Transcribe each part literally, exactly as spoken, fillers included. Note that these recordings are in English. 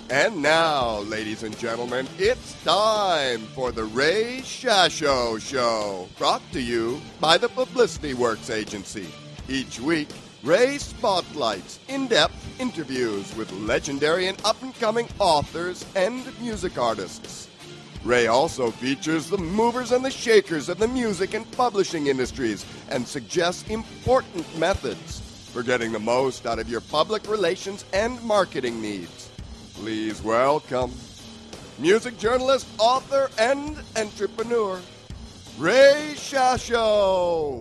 And now, ladies and gentlemen, it's time for the Ray Shasho Show, brought to you by the Publicity Works Agency. Each week, Ray spotlights in-depth interviews with legendary and up-and-coming authors and music artists. Ray also features the movers and the shakers of the music and publishing industries and suggests important methods for getting the most out of your public relations and marketing needs. Please welcome music journalist, author, and entrepreneur, Ray Shasho.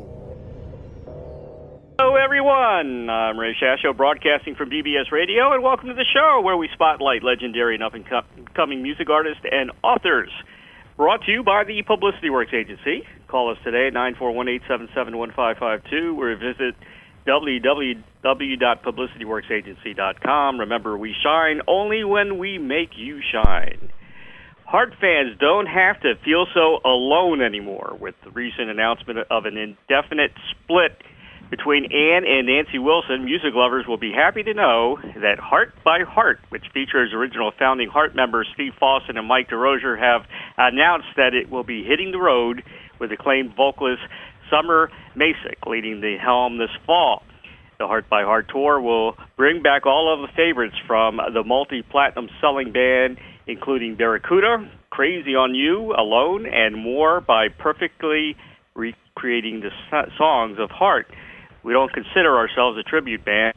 Hello, everyone. I'm Ray Shasho, broadcasting from B B S Radio, and welcome to the show where we spotlight legendary and up-and-coming music artists and authors. Brought to you by the Publicity Works Agency. Call us today at nine four one, eight seven seven, one five five two or visit w w w dot publicity works agency dot com. Remember, we shine only when we make you shine. Heart fans don't have to feel so alone anymore. With the recent announcement of an indefinite split between Ann and Nancy Wilson, music lovers will be happy to know that Heart by Heart, which features original founding Heart members Steve Fossen and Mike DeRosier, have announced that it will be hitting the road with acclaimed vocalist Summer Masick leading the helm this fall. The Heart by Heart tour will bring back all of the favorites from the multi-platinum selling band, including Barracuda, Crazy on You, Alone, and more, by perfectly recreating the songs of Heart. We don't consider ourselves a tribute band.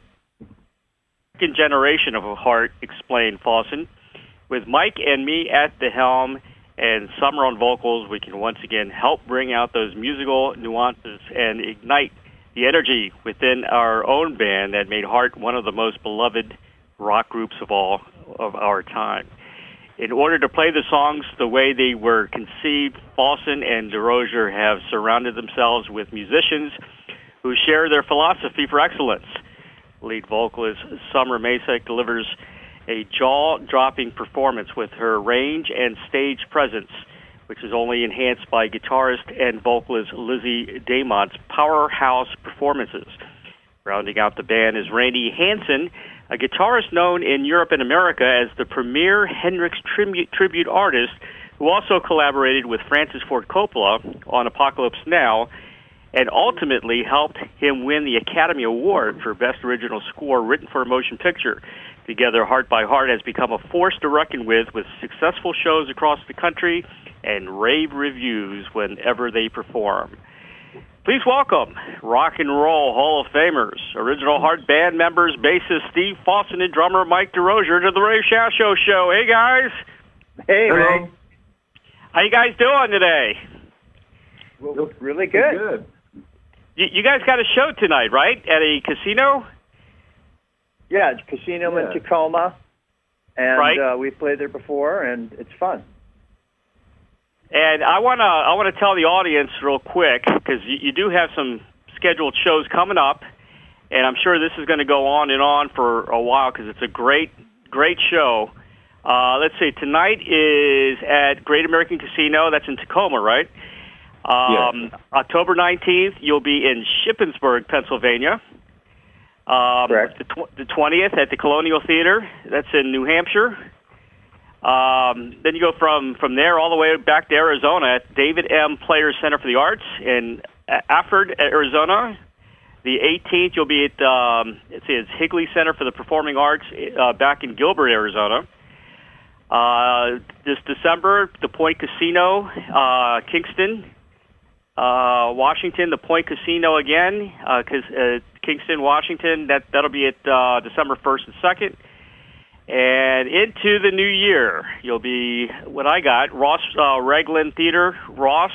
Second generation of Heart, explained Fossen. With Mike and me at the helm and Summer on vocals, we can once again help bring out those musical nuances and ignite the energy within our own band that made Heart one of the most beloved rock groups of all of our time. In order to play the songs the way they were conceived, Fossen and DeRosier have surrounded themselves with musicians who share their philosophy for excellence. Lead vocalist Summer Masick delivers a jaw-dropping performance with her range and stage presence, which is only enhanced by guitarist and vocalist Lizzie Damont's powerhouse performances. Rounding out the band is Randy Hansen, a guitarist known in Europe and America as the premier Hendrix tribute, tribute artist, who also collaborated with Francis Ford Coppola on Apocalypse Now, and ultimately helped him win the Academy Award for Best Original Score written for a motion picture. Together, Heart by Heart has become a force to reckon with, with successful shows across the country and rave reviews whenever they perform. Please welcome Rock and Roll Hall of Famers, original Heart band members, bassist Steve Fossen and drummer Mike DeRosier to the Ray Shasho Show. Hey, guys. Hey, Ray. How you guys doing today? Well, really good. good. You, you guys got a show tonight, right, at a casino? Yeah, it's a casino Yeah. in Tacoma, and Right. uh, we've played there before, and it's fun. And I want to I want to tell the audience real quick, because you, you do have some scheduled shows coming up, and I'm sure this is going to go on and on for a while because it's a great, great show. Uh, let's see, tonight is at Great American Casino. That's in Tacoma, right? Um, Yes. October nineteenth, you'll be in Shippensburg, Pennsylvania. Um, Correct. The, tw- the twentieth at the Colonial Theater. That's in New Hampshire. Um, then you go from, from there all the way back to Arizona at David M. Players Center for the Arts in Afford, Arizona. The eighteenth, you'll be at um, it's, it's Higley Center for the Performing Arts uh, back in Gilbert, Arizona. Uh, this December, the Point Casino, uh, Kingston, uh, Washington. The Point Casino again, uh, uh, Kingston, Washington. That that'll be at uh, December first and second. And into the new year, you'll be what I got Ross uh, Raglan Theater, Ross.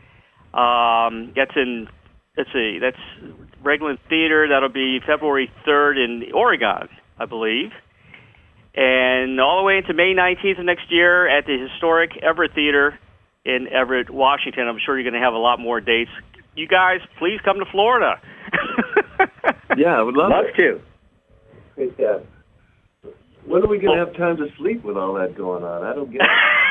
Um, that's in let's see, that's Raglan Theater. That'll be February third in Oregon, I believe. And all the way into May nineteenth of next year at the historic Everett Theater in Everett, Washington. I'm sure you're going to have a lot more dates. You guys, please come to Florida. Yeah, I would love, Love it. to. Yeah. When are we going to have time to sleep with all that going on? I don't get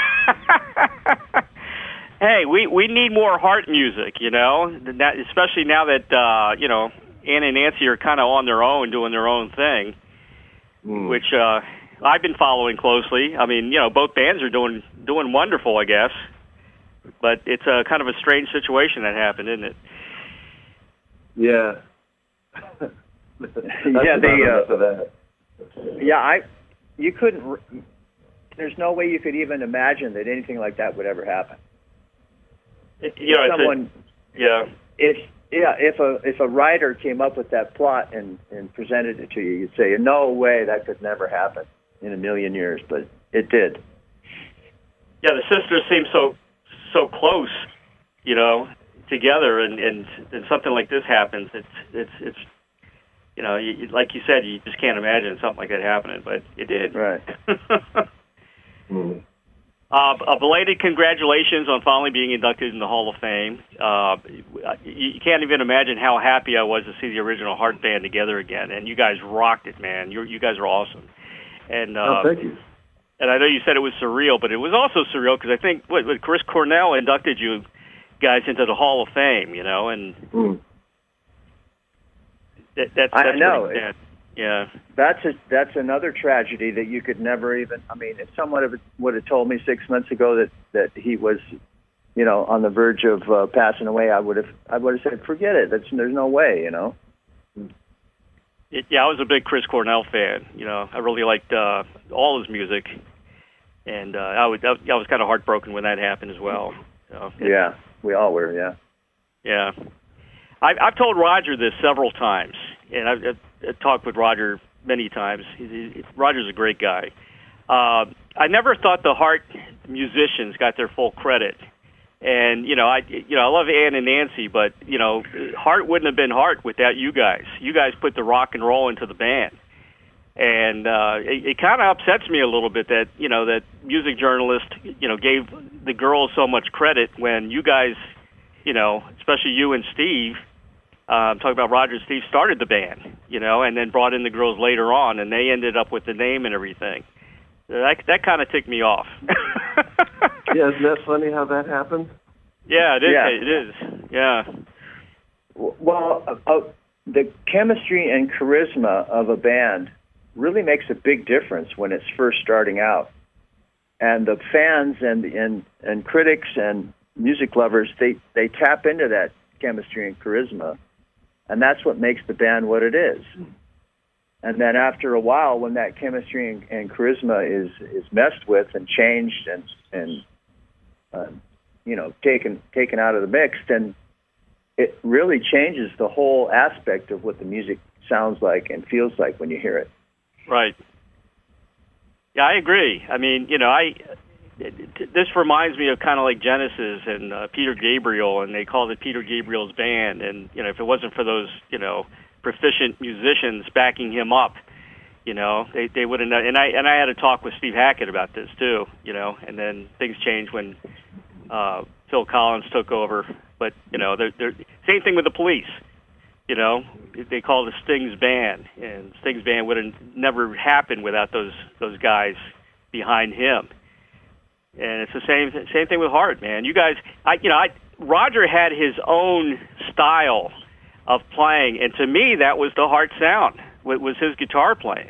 it. Hey, we, we need more Heart music, you know, that, especially now that, uh, you know, Ann and Nancy are kind of on their own, doing their own thing, Mm. which uh, I've been following closely. I mean, you know, both bands are doing doing wonderful, I guess. But it's a kind of a strange situation that happened, isn't it? Yeah. yeah, the uh, that. yeah, I you couldn't. There's no way you could even imagine that anything like that would ever happen. You know, someone, a, yeah. If yeah, if a if a writer came up with that plot and and presented it to you, you'd say, "No way, that could never happen in a million years," but it did. Yeah, the sisters seem so so close, you know, together, and and, and something like this happens. It's it's it's you know, you, like you said, you just can't imagine something like that happening, but it did. Right. mm. Uh, a belated congratulations on finally being inducted in the Hall of Fame. Uh, you can't even imagine how happy I was to see the original Heart Band together again, and you guys rocked it, man. You you guys are awesome. And uh, oh, thank you. And I know you said it was surreal, but it was also surreal because I think what, what Chris Cornell inducted you guys into the Hall of Fame, you know, and mm. that, that's, that's I know. It, yeah. That's a that's another tragedy that you could never even. I mean, if someone have, would have told me six months ago that, that he was, you know, on the verge of uh, passing away, I would have I would have said, forget it. That's there's no way, you know. It, yeah, I was a big Chris Cornell fan. You know, I really liked uh, all his music, and uh, I was I was kind of heartbroken when that happened as well. So, yeah, we all were. Yeah. Yeah. I've, I've told Roger this several times, and I've, I've, I've talked with Roger many times. He, he, Roger's a great guy. Uh, I never thought the Heart musicians got their full credit. And, you know, I you know I love Ann and Nancy, but, you know, Heart wouldn't have been Heart without you guys. You guys put the rock and roll into the band. And uh, it, it kind of upsets me a little bit that, you know, that music journalists, you know, gave the girls so much credit when you guys, you know, especially you and Steve, uh, I'm talking about Roger and Steve, started the band, you know, and then brought in the girls later on, and they ended up with the name and everything. That that kind of ticked me off. Yeah, isn't that funny how that happened? Yeah, it is. Yeah. It is. Yeah. Well, uh, uh, the chemistry and charisma of a band really makes a big difference when it's first starting out. And the fans and and and critics and music lovers, they, they tap into that chemistry and charisma, and that's what makes the band what it is. And then after a while, when that chemistry and, and charisma is, is messed with and changed and and uh, you know taken taken out of the mix, then it really changes the whole aspect of what the music sounds like and feels like when you hear it. Right. Yeah, I agree. I mean, you know, I this reminds me of kind of like Genesis and uh, Peter Gabriel, and they called it Peter Gabriel's band. And you know, if it wasn't for those, you know, proficient musicians backing him up, you know, they they wouldn't. And I and I had a talk with Steve Hackett about this too, you know. And then things changed when uh, Phil Collins took over. But you know, they're, they're, same thing with the Police. You know, they called it Sting's band, and Sting's band would have never happened without those those guys behind him. And it's the same same thing with Heart, man. You guys, I you know, I Roger had his own style of playing, and to me, that was the Heart sound. Was his guitar playing?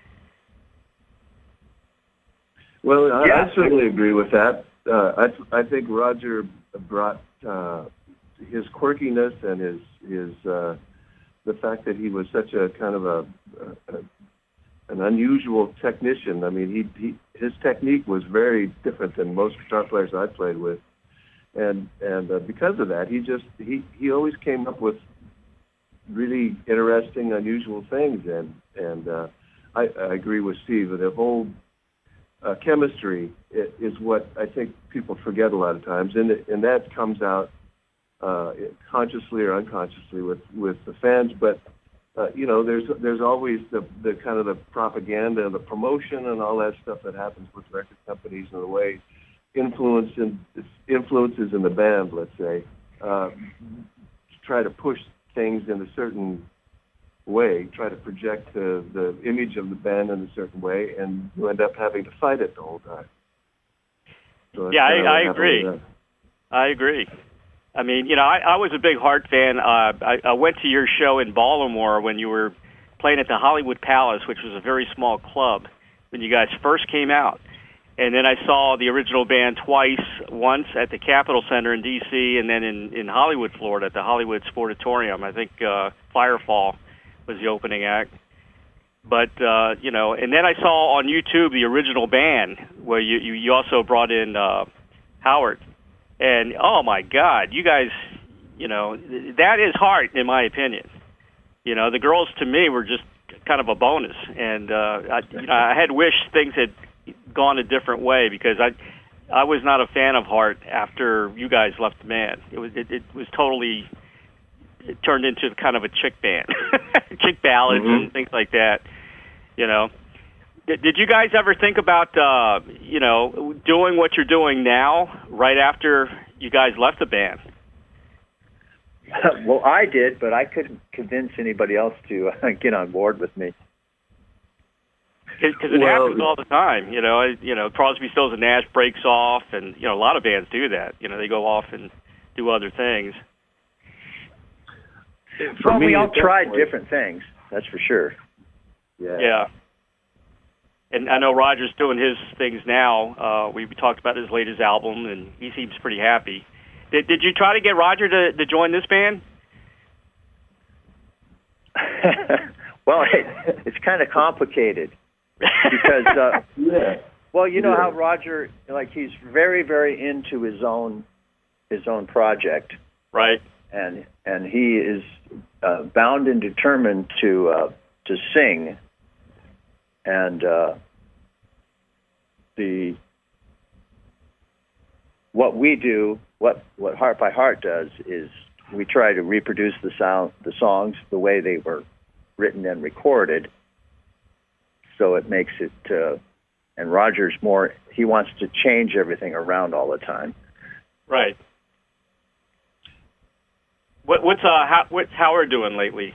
Well, I, Yeah. I certainly agree with that. Uh, I I think Roger brought uh, his quirkiness and his his uh, the fact that he was such a kind of a, a, a an unusual technician. I mean, he, he his technique was very different than most guitar players I played with, and and uh, because of that, he just he, he always came up with really interesting, unusual things. And and uh, I, I agree with Steve that the whole uh, chemistry is what I think people forget a lot of times, and it, and that comes out uh, consciously or unconsciously with, with the fans. But uh, you know, there's there's always the, the kind of the propaganda, the promotion, and all that stuff that happens with record companies and the way influence in, influences in the band, let's say, uh, try to push things in a certain way, try to project the, the image of the band in a certain way, and you end up having to fight it the whole time. So yeah, I, I agree. I agree. I mean, you know, I, I was a big Heart fan. Uh, I, I went to your show in Baltimore when you were playing at the Hollywood Palace, which was a very small club. when you guys first came out. And then I saw the original band twice, once at the Capitol Center in D C and then in, in Hollywood, Florida, at the Hollywood Sportatorium. I think uh, Firefall was the opening act. But, uh, you know, and then I saw on YouTube the original band where you, you, you also brought in uh, Howard. And, oh, my God, you guys, you know, that is Heart, in my opinion. You know, the girls, to me, were just kind of a bonus. And uh, I, you know, I had wished things had gone a different way because I I was not a fan of Heart after you guys left the band. It was it, it was totally it turned into kind of a chick band, chick ballads mm-hmm. and things like that. You know, did, did you guys ever think about uh, you know doing what you're doing now right after you guys left the band? Well, I did, but I couldn't convince anybody else to uh, get on board with me. Because it well, happens all the time, you know. I, you know, Crosby, Stills, and Nash breaks off, and you know, a lot of bands do that. You know, they go off and do other things. For well, me, we all tried point. different things. That's for sure. Yeah. Yeah. And I know Roger's doing his things now. Uh, we talked about his latest album, and he seems pretty happy. Did Did you try to get Roger to, to join this band? Well, it, it's kind of complicated. Because, uh, yeah. well, you know yeah. how Roger, like, he's very, very into his own, his own project, right? And and he is uh, bound and determined to uh, to sing, and uh, the what we do, what what Heart by Heart does, is we try to reproduce the sound, the songs the way they were written and recorded. So it makes it, uh, and Roger's more, he wants to change everything around all the time. Right. What, what's, uh, how, what's Howard doing lately?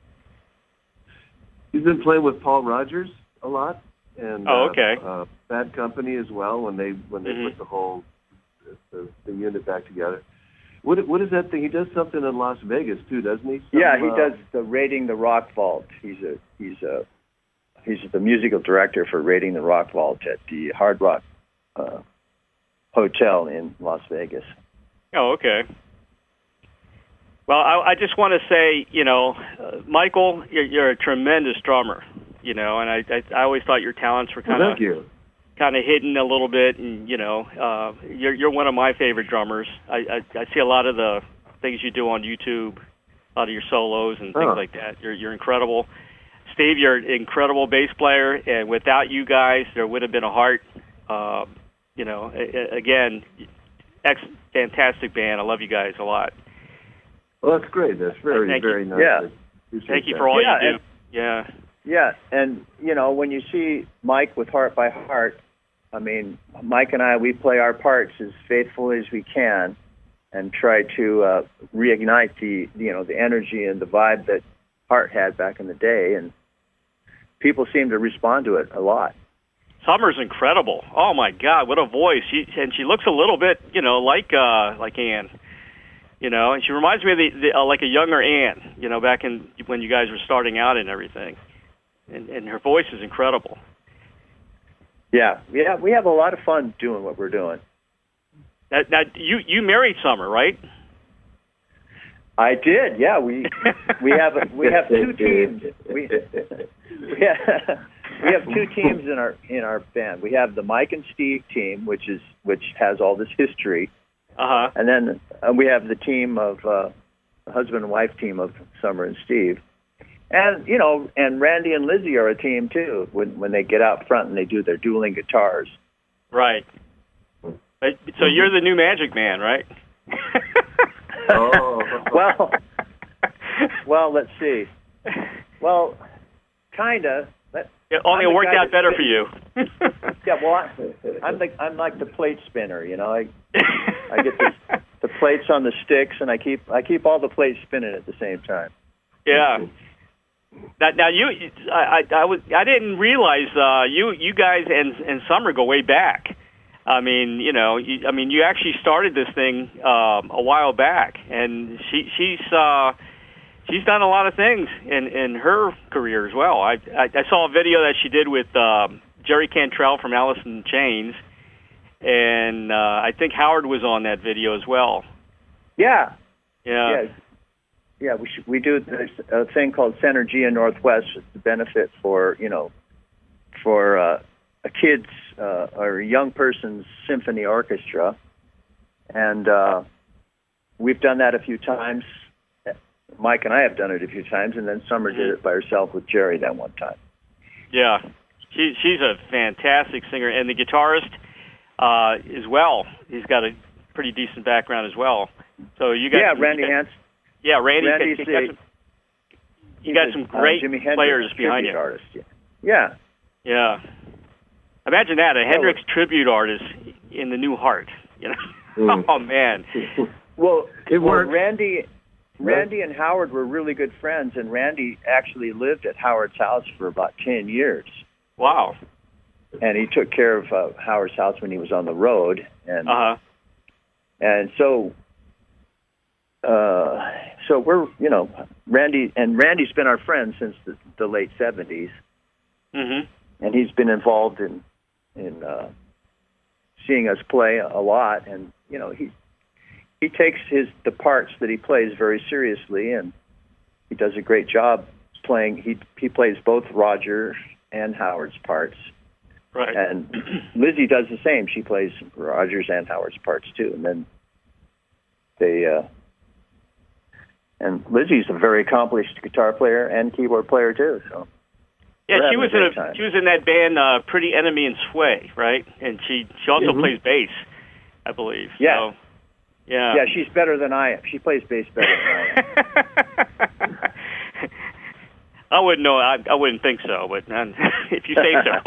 He's been playing with Paul Rogers a lot. And, oh, okay. Uh, uh, Bad Company as well, when they when they mm-hmm. put the whole, the, the unit back together. What What is that thing? He does something in Las Vegas, too, doesn't he? Some, yeah, he uh, does the Raiding the Rock Vault. He's a, he's a, He's the musical director for Raiding the Rock Vault at the Hard Rock uh, Hotel in Las Vegas. Oh, okay. Well, I, I just want to say, you know, uh, Michael, you're, you're a tremendous drummer, you know, and I, I, I always thought your talents were kind of well, kind of hidden a little bit, and you know, uh, you're you're one of my favorite drummers. I, I I see a lot of the things you do on YouTube, a lot of your solos and things oh. like that. You're you're incredible. Steve, you're an incredible bass player, and without you guys, there would have been a Heart. Uh, you know, again, ex- fantastic band. I love you guys a lot. Well, that's great. That's very, Thank very you. nice. Yeah. Thank you for all yeah, you do. And, yeah. Yeah, and, you know, when you see Mike with Heart by Heart, I mean, Mike and I, we play our parts as faithfully as we can and try to uh, reignite the, you know, the energy and the vibe that Heart had back in the day, and people seem to respond to it a lot. Summer's incredible. Oh my God, what a voice! She, and she looks a little bit, you know, like uh, like Ann. You know, and she reminds me of the, the uh, like a younger Ann. You know, back in when you guys were starting out and everything. And, and her voice is incredible. Yeah, yeah, we have a lot of fun doing what we're doing. Now, now you you married Summer, right? I did. Yeah, we we have we have two teams. We we have, we have two teams in our in our band. We have the Mike and Steve team, which is which has all this history, uh-huh. and then uh, we have the team of uh, the husband and wife team of Summer and Steve, and you know, and Randy and Lizzie are a team too. When when they get out front and they do their dueling guitars. Right. So you're the new Magic Man, right? Oh. well, well, let's see. Well, kinda. That, it only worked out better for you. Yeah, well, I, I'm the I'm like the plate spinner. You know, I I get the, the plates on the sticks, and I keep I keep all the plates spinning at the same time. Yeah. Now, now you, I, I, I was I didn't realize uh, you you guys and and Summer go way back. I mean, you know, you, I mean, you actually started this thing um, a while back, and she, she's uh, she's done a lot of things in, in her career as well. I, I, I saw a video that she did with um, Jerry Cantrell from Alice in Chains, and uh, I think Howard was on that video as well. Yeah. Yeah. Yeah. Yeah, we should, we do this, a thing called Synergia Northwest. It's a benefit for, you know, for uh, a kid's uh, or a young person's symphony orchestra. And uh, we've done that a few times. Mike and I have done it a few times, and then Summer mm-hmm. did it by herself with Jerry that one time. Yeah, she, she's a fantastic singer, and the guitarist uh, as well. He's got a pretty decent background as well. So you got yeah, Randy Hans. Yeah, Randy. Randy's you the, got some, you got some great uh, Jimi players Hendrix behind you. Artist. Yeah. yeah. Yeah. Imagine that, a well, Hendrix tribute artist in the new Heart. You know? Mm. Oh man. Well, it well, worked. Randy, Randy and Howard were really good friends, and Randy actually lived at Howard's house for about ten years. Wow. And he took care of uh, Howard's house when he was on the road, and uh-huh. and so. Uh, so we're, you know, Randy, and Randy's been our friend since the, the late seventies. Mm-hmm. And he's been involved in, in uh, seeing us play a lot. And, you know, he he takes his the parts that he plays very seriously, and he does a great job playing. He, he plays both Roger and Howard's parts. Right. And Lizzie does the same. She plays Roger's and Howard's parts, too. And then they... Uh, And Lizzie's a very accomplished guitar player and keyboard player too. So yeah, she was in a, she was in that band uh, Pretty Enemy and Sway, right? And she she also mm-hmm. plays bass, I believe. Yeah, so, yeah, yeah. She's better than I am. She plays bass better than I am. I wouldn't know. I, I wouldn't think so, but uh, if you say so.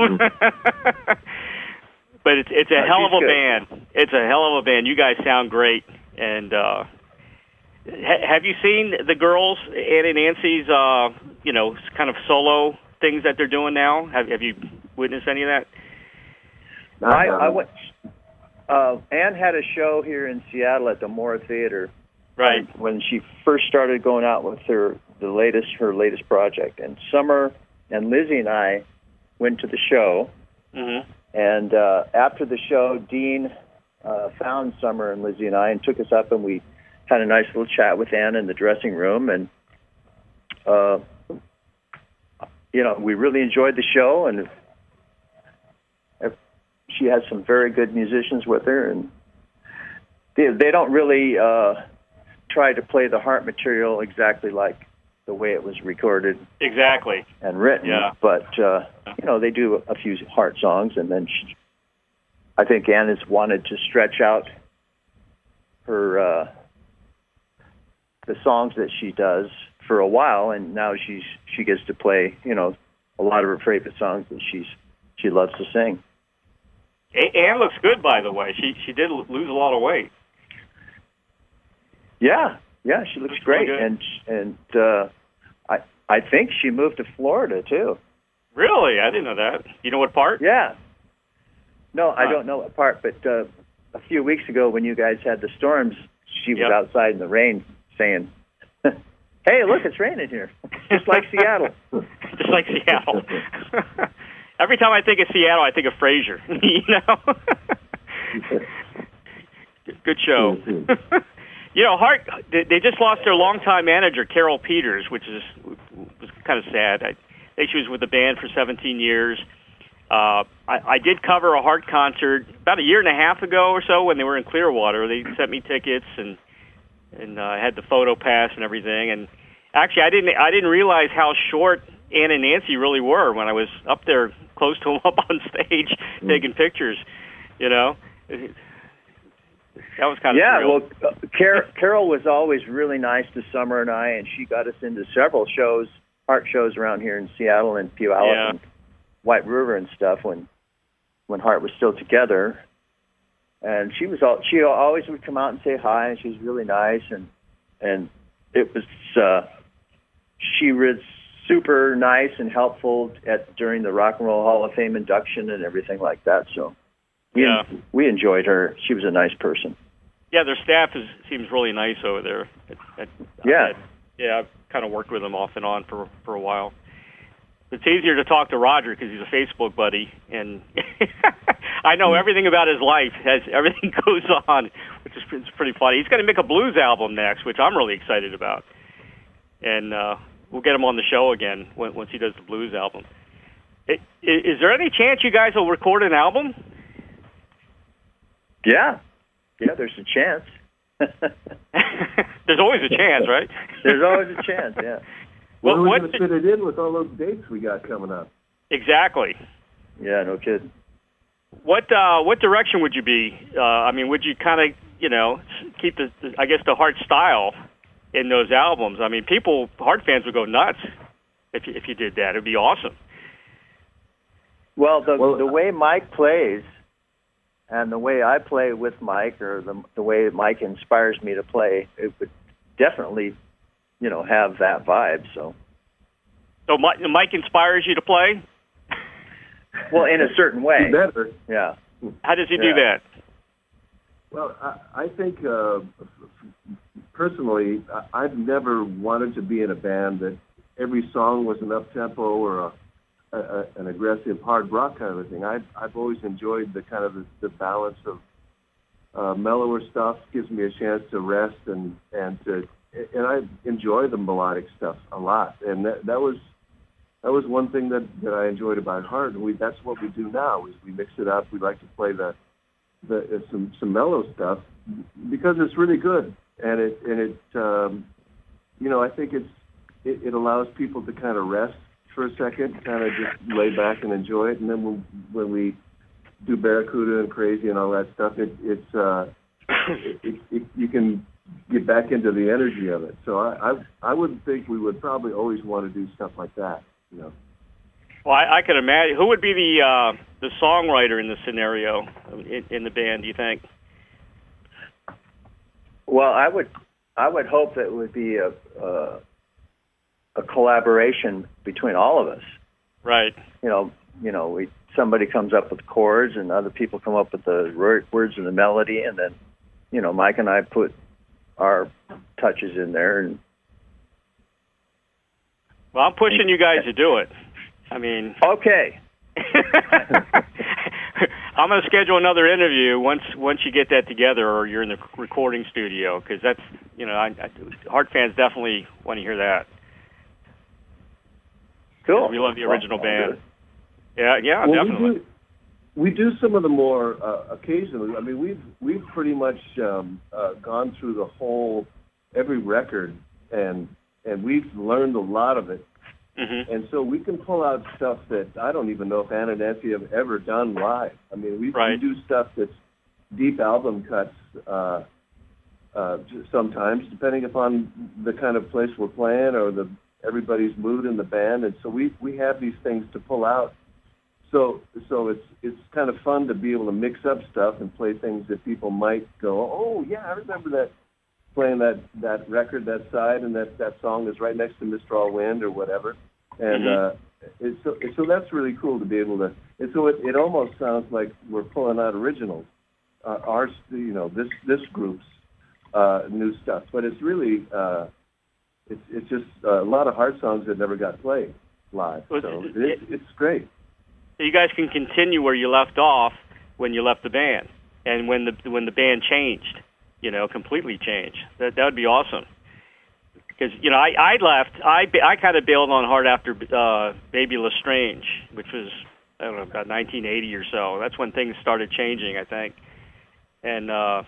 But it's it's a no, hell of a good. band. It's a hell of a band. You guys sound great, and. uh Have you seen the girls, Ann and Nancy's, uh, you know, kind of solo things that they're doing now? Have, have you witnessed any of that? I, I went. Uh, Ann had a show here in Seattle at the Mora Theater, right? When she first started going out with her the latest her latest project, and Summer and Lizzie and I went to the show, mm-hmm. and uh, after the show, Dean uh, found Summer and Lizzie and I and took us up, and we had a nice little chat with Ann in the dressing room, and uh, you know, we really enjoyed the show, and she has some very good musicians with her, and they, they don't really uh, try to play the Heart material exactly like the way it was recorded, exactly, and written. Yeah. But uh, you know, they do a few Heart songs, and then she, I think Ann has wanted to stretch out her. Uh, the songs that she does for a while, and now she's she gets to play, you know, a lot of her favorite songs that she's she loves to sing. Ann looks good, by the way. She she did lose a lot of weight. Yeah, yeah, she looks, looks great, really and and uh, I I think she moved to Florida too. Really, I didn't know that. You know what part? Yeah. No, huh. I don't know what part, but uh, a few weeks ago when you guys had the storms, she was yep. outside in the rain, saying, "Hey, look, it's raining here, just like Seattle." Just like Seattle. Every time I think of Seattle, I think of Frasier. You know, good show. You know, Heart. They just lost their longtime manager, Carol Peters, which is was kind of sad. I think she was with the band for seventeen years. Uh, I, I did cover a Heart concert about a year and a half ago or so when they were in Clearwater. They sent me tickets and. And I uh, had the photo pass and everything. And actually, I didn't I didn't realize how short Ann and Nancy really were when I was up there close to them up on stage mm. taking pictures. You know, that was kind of yeah. surreal. Well, uh, Car- Carol was always really nice to Summer and I, and she got us into several shows, Heart shows around here in Seattle and Puyallup yeah. and White River and stuff when when Heart was still together. And she was all, she always would come out and say hi, and she was really nice, and and it was uh, she was super nice and helpful at during the Rock and Roll Hall of Fame induction and everything like that. So we yeah. we enjoyed her. She was a nice person. Yeah, their staff is seems really nice over there. At, at, yeah, at, yeah, I've kind of worked with them off and on for for a while. it's easier to talk to Roger because he's a Facebook buddy, and I know everything about his life. Has everything goes on, which is it's pretty funny. He's going to make a blues album next, which I'm really excited about, and uh, we'll get him on the show again when, once he does the blues album. Is, is there any chance you guys will record an album? Yeah, yeah. There's a chance. There's always a chance, right? There's always a chance. Yeah. Well, Well, we're what going to fit it in with all those dates we got coming up. exactly? Yeah, no kidding. What uh, what direction would you be? Uh, I mean, would you kind of, you know, keep the, the, I guess, the Heart style in those albums? I mean, people, Heart fans would go nuts if you, if you did that. It'd be awesome. Well, the Well, the way Mike plays, and the way I play with Mike, or the the way Mike inspires me to play, it would definitely, you know, have that vibe. So, So Mike, Mike inspires you to play? well, in a certain way. Better. Yeah. How does he do Yeah. that? Well, I, I think uh, personally, I- I've never wanted to be in a band that every song was an up-tempo or a, a, a, an aggressive hard rock kind of a thing. I've, I've always enjoyed the kind of the, the balance of uh, mellower stuff. Gives me a chance to rest and and to and I enjoy the melodic stuff a lot. And that, that was that was one thing that, that I enjoyed about Heart. And we that's what we do now is we mix it up. We like to play the the uh, some some mellow stuff because it's really good. And it and it um, you know I think it's it, it allows people to kind of rest for a second, kind of just lay back and enjoy it. And then when when we do Barracuda and Crazy and all that stuff, it, it's uh, it, it, it, you can get back into the energy of it. So I, I I would think we would probably always want to do stuff like that, you know. Well, I, I could imagine. Who would be the uh, the songwriter in this scenario in, in the band, do you think? Well, I would I would hope that it would be a a, a collaboration between all of us. Right. You know, you know, we somebody comes up with chords, and other people come up with the words and the melody, and then, you know, Mike and I put our touches in there. And Well, I'm pushing you guys to do it. I mean, okay. I'm going to schedule another interview once once you get that together, or you're in the recording studio, because that's, you know, I, I, Heart fans definitely want to hear that. Cool. We love the original Well, band. Yeah, yeah, Well, definitely. We do, we do some of the more uh, occasionally. I mean, we've we've pretty much um, uh, gone through the whole every record, and and we've learned a lot of it. Mm-hmm. And so we can pull out stuff that I don't even know if Ann and Nancy have ever done live. I mean, we, Right. we do stuff that's deep album cuts uh, uh, sometimes, depending upon the kind of place we're playing or the everybody's mood in the band. And so we, we have these things to pull out. So so it's it's kind of fun to be able to mix up stuff and play things that people might go, oh, yeah, I remember that, playing that, that record, that side, and that, that song is right next to Mister All Wind or whatever. And Mhm. uh, it's, so, so that's really cool to be able to, and so it, it almost sounds like we're pulling out originals, uh, our, you know, this this group's uh, new stuff. But it's really, uh, it's it's just a lot of Heart songs that never got played live. Well, So it- it, it's great. So you guys can continue where you left off when you left the band, and when the when the band changed, you know, completely changed. That that would be awesome. Because, you know, I, I left, I, I kind of bailed on Heart after uh, Baby Lestrange, which was, I don't know, about nineteen eighty or so. That's when things started changing, I think. And uh,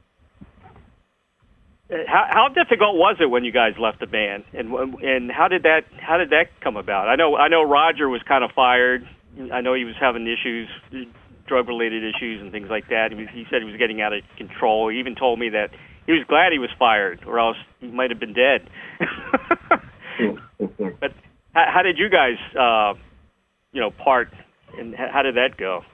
how, how difficult was it when you guys left the band, and and how did that how did that come about? I know I know Roger was kind of fired. I know he was having issues, drug-related issues and things like that. He, was, he said he was getting out of control. He even told me that he was glad he was fired, or else he might have been dead. But how, how did you guys, uh, you know, part, and how did that go?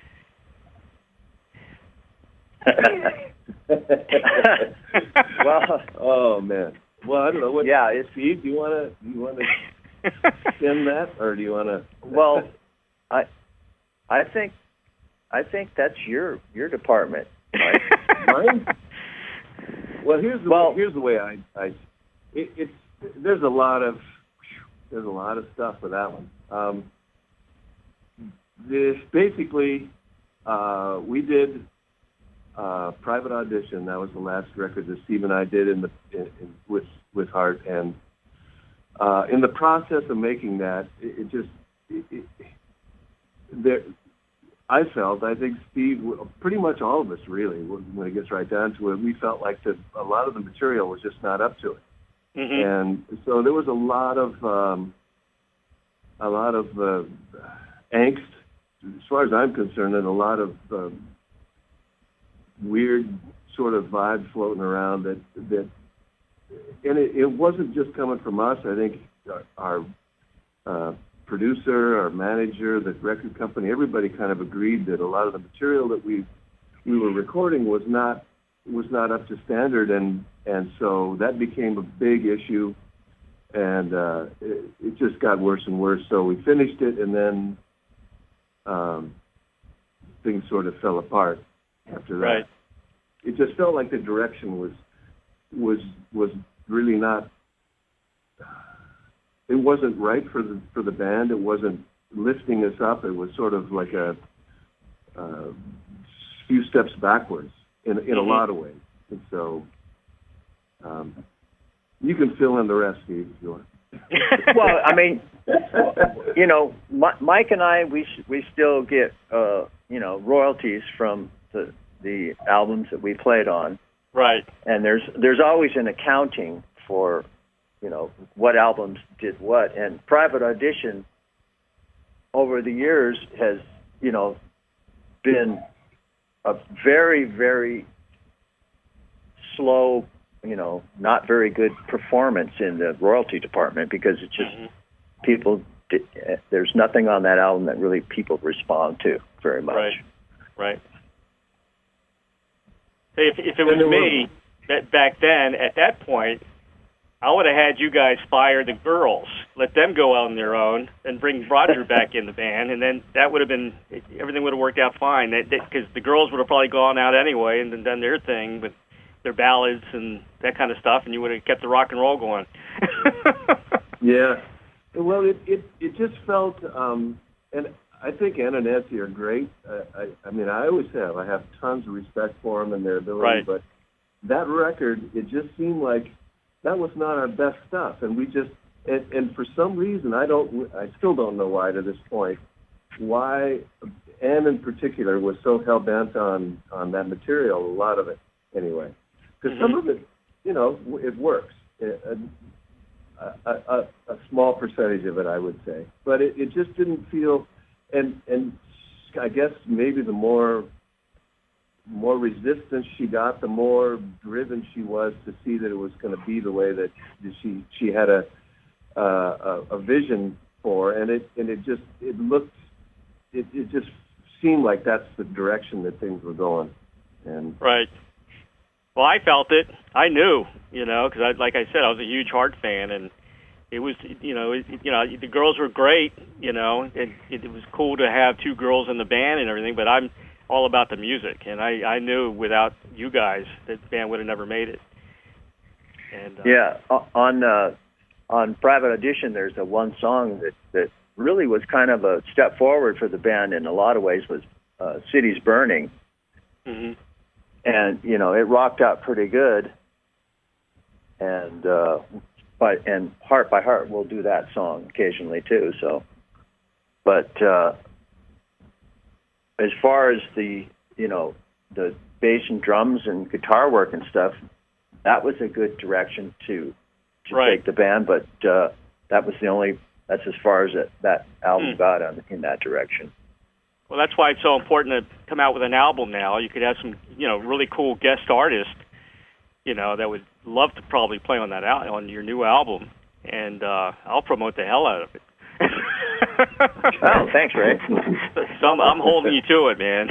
Well, oh man. Well, I don't know. What, yeah, it's Steve, do you want to you want to spin that, or do you want to? well, I I think I think that's your your department, Mike. Mine? Well, here's the Well- way, here's the way I I it, it's there's a lot of there's a lot of stuff with that one. Um, this basically, uh, we did uh, Private Audition. That was the last record that Steve and I did in the in, in, with with Heart, and uh, in the process of making that, it, it just it, it, there. I felt, I think Steve, pretty much all of us really, when it gets right down to it, we felt like that a lot of the material was just not up to it. Mm-hmm. And so there was a lot of, um, a lot of uh, angst, as far as I'm concerned, and a lot of um, weird sort of vibe floating around that, that and it, it wasn't just coming from us. I think our, our uh, producer, our manager, the record company, everybody kind of agreed that a lot of the material that we we were recording was not was not up to standard, and and so that became a big issue, and uh, it, it just got worse and worse. So we finished it, and then um, things sort of fell apart after that. Right. It just felt like the direction was was was really not. It wasn't right for the for the band. It wasn't lifting us up. It was sort of like a, a few steps backwards in in mm-hmm. a lot of ways. And so um, you can fill in the rest, Steve, if you want. Well, I mean, you know, Mike and I, we we still get uh, you know royalties from the the albums that we played on. Right. And there's there's always an accounting for, you know, what albums did what. And Private Audition over the years has, you know, been a very, very slow, you know, not very good performance in the royalty department, because it's just mm-hmm. people, there's nothing on that album that really people respond to very much. Right, right. Hey, if, if it was me that back then, at that point, I would have had you guys fire the girls, let them go out on their own, and bring Roger back in the band, and then that would have been, everything would have worked out fine, because the girls would have probably gone out anyway and then done their thing with their ballads and that kind of stuff, and you would have kept the rock and roll going. Yeah. Well, it, it, it just felt, um, and I think Ann and Nancy are great. Uh, I, I mean, I always have. I have tons of respect for them and their ability, right. But that record, it just seemed like that was not our best stuff, and we just, and, and for some reason, I don't, I still don't know why to this point, why Ann in particular was so hell-bent on, on that material, a lot of it, anyway. Because mm-hmm. some of it, you know, it works. It, a, a, a, a small percentage of it, I would say. But it, it just didn't feel, and and I guess maybe the more more resistance she got, the more driven she was to see that it was going to be the way that she she had a uh, a, a vision for, and it and it just it looked it, it just seemed like that's the direction that things were going. And right. Well, I felt it. I knew, you know, because I, like I said, I was a huge Heart fan, and it was, you know, it, you know, the girls were great, you know, and it, it was cool to have two girls in the band and everything, but I'm all about the music, and I, I knew without you guys that the band would have never made it. And uh, yeah, on uh, on Private Audition, there's a one song that, that really was kind of a step forward for the band in a lot of ways, was uh, Cities Burning. Mm-hmm. And, you know, it rocked out pretty good. And uh, but and Heart by Heart will do that song occasionally too. So, but uh, as far as the, you know, the bass and drums and guitar work and stuff, that was a good direction to to right. take the band. But uh, that was the only, that's as far as it, that album mm. got on, in that direction. Well, that's why it's so important to come out with an album now. You could have some, you know, really cool guest artists, you know, that would love to probably play on that al- on your new album, and uh, I'll promote the hell out of it. Oh, thanks, Ray. So I'm, I'm holding you to it, man.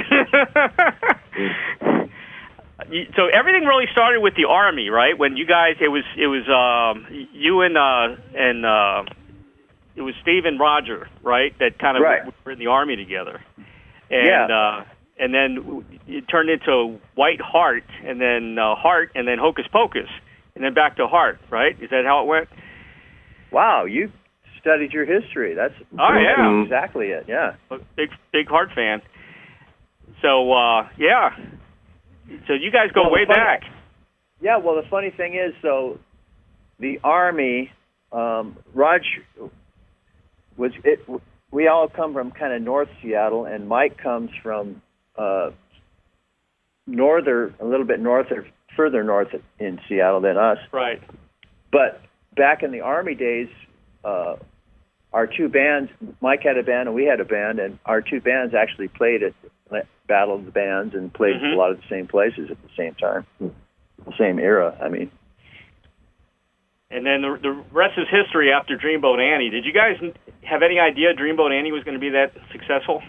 So everything really started with the Army, right? When you guys, it was it was um, you and uh, and uh, it was Steve and Roger, right? That kind of right. were in the Army together. And, yeah. uh, and then it turned into White Heart, and then uh, Heart, and then Hocus Pocus, and then back to Heart, right? Is that how it went? Wow, you studied your history. That's Oh, yeah. exactly it. Yeah. Big, big Heart fan. So, uh, yeah. So you guys go Well, way the funny- back. Yeah, well, the funny thing is, so the Army, um, Raj was it. We all come from kind of North Seattle, and Mike comes from uh, northern, a little bit north or further north in Seattle than us. Right. But back in the Army days, uh, our two bands, Mike had a band and we had a band, and our two bands actually played at Battle of the Bands and played Mhm. a lot of the same places at the same time, the same era. I mean, And then the, the rest is history after Dreamboat Annie. Did you guys have any idea Dreamboat Annie was going to be that successful?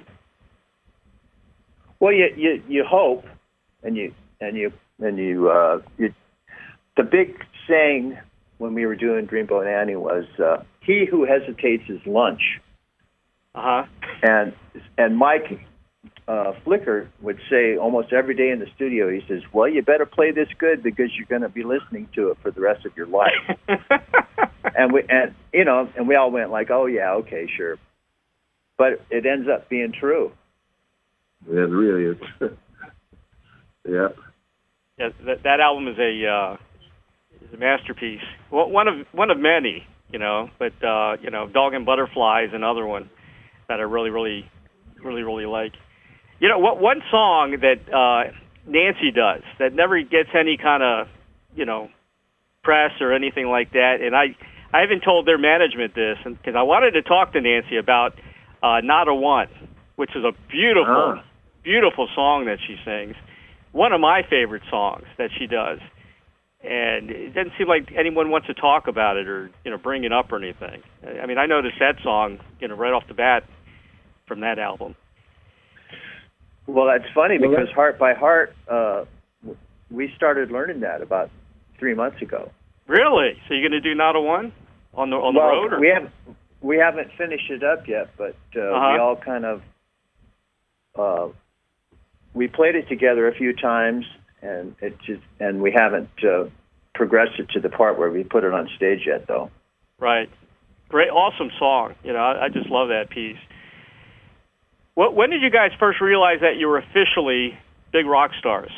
well, you you you hope, and you and you and you uh, you. The big saying when we were doing Dreamboat Annie was, uh, "He who hesitates is lunch." Uh-huh. And and Mike uh, Flicker would say almost every day in the studio, he says, "Well, you better play this good because you're going to be listening to it for the rest of your life." and we and you know, and we all went like, "Oh yeah, okay, sure," but it ends up being true. It really is. Yeah. Yeah, that, that album is a uh, is a masterpiece. Well, one of one of many, you know. But uh, you know, Dog and Butterfly is another one that I really, really, really, really like. You know, what one song that uh, Nancy does that never gets any kind of, you know, press or anything like that, and I I even told their management this, and because I wanted to talk to Nancy about uh, Not a One, which is a beautiful, Ah. beautiful song that she sings. One of my favorite songs that she does. And it doesn't seem like anyone wants to talk about it or, you know, bring it up or anything. I mean, I noticed that song, you know, right off the bat from that album. Well, that's funny Well, because that- Heart by Heart, uh, we started learning that about three months ago. Really? So you're going to do Not a One on the on the well, road? Or? we haven't we haven't finished it up yet, but uh, Uh-huh. we all kind of uh, we played it together a few times, and it just and we haven't uh, progressed it to the part where we put it on stage yet, though. Right. Great, awesome song. You know, I, I just love that piece. What, when did you guys first realize that you were officially big rock stars?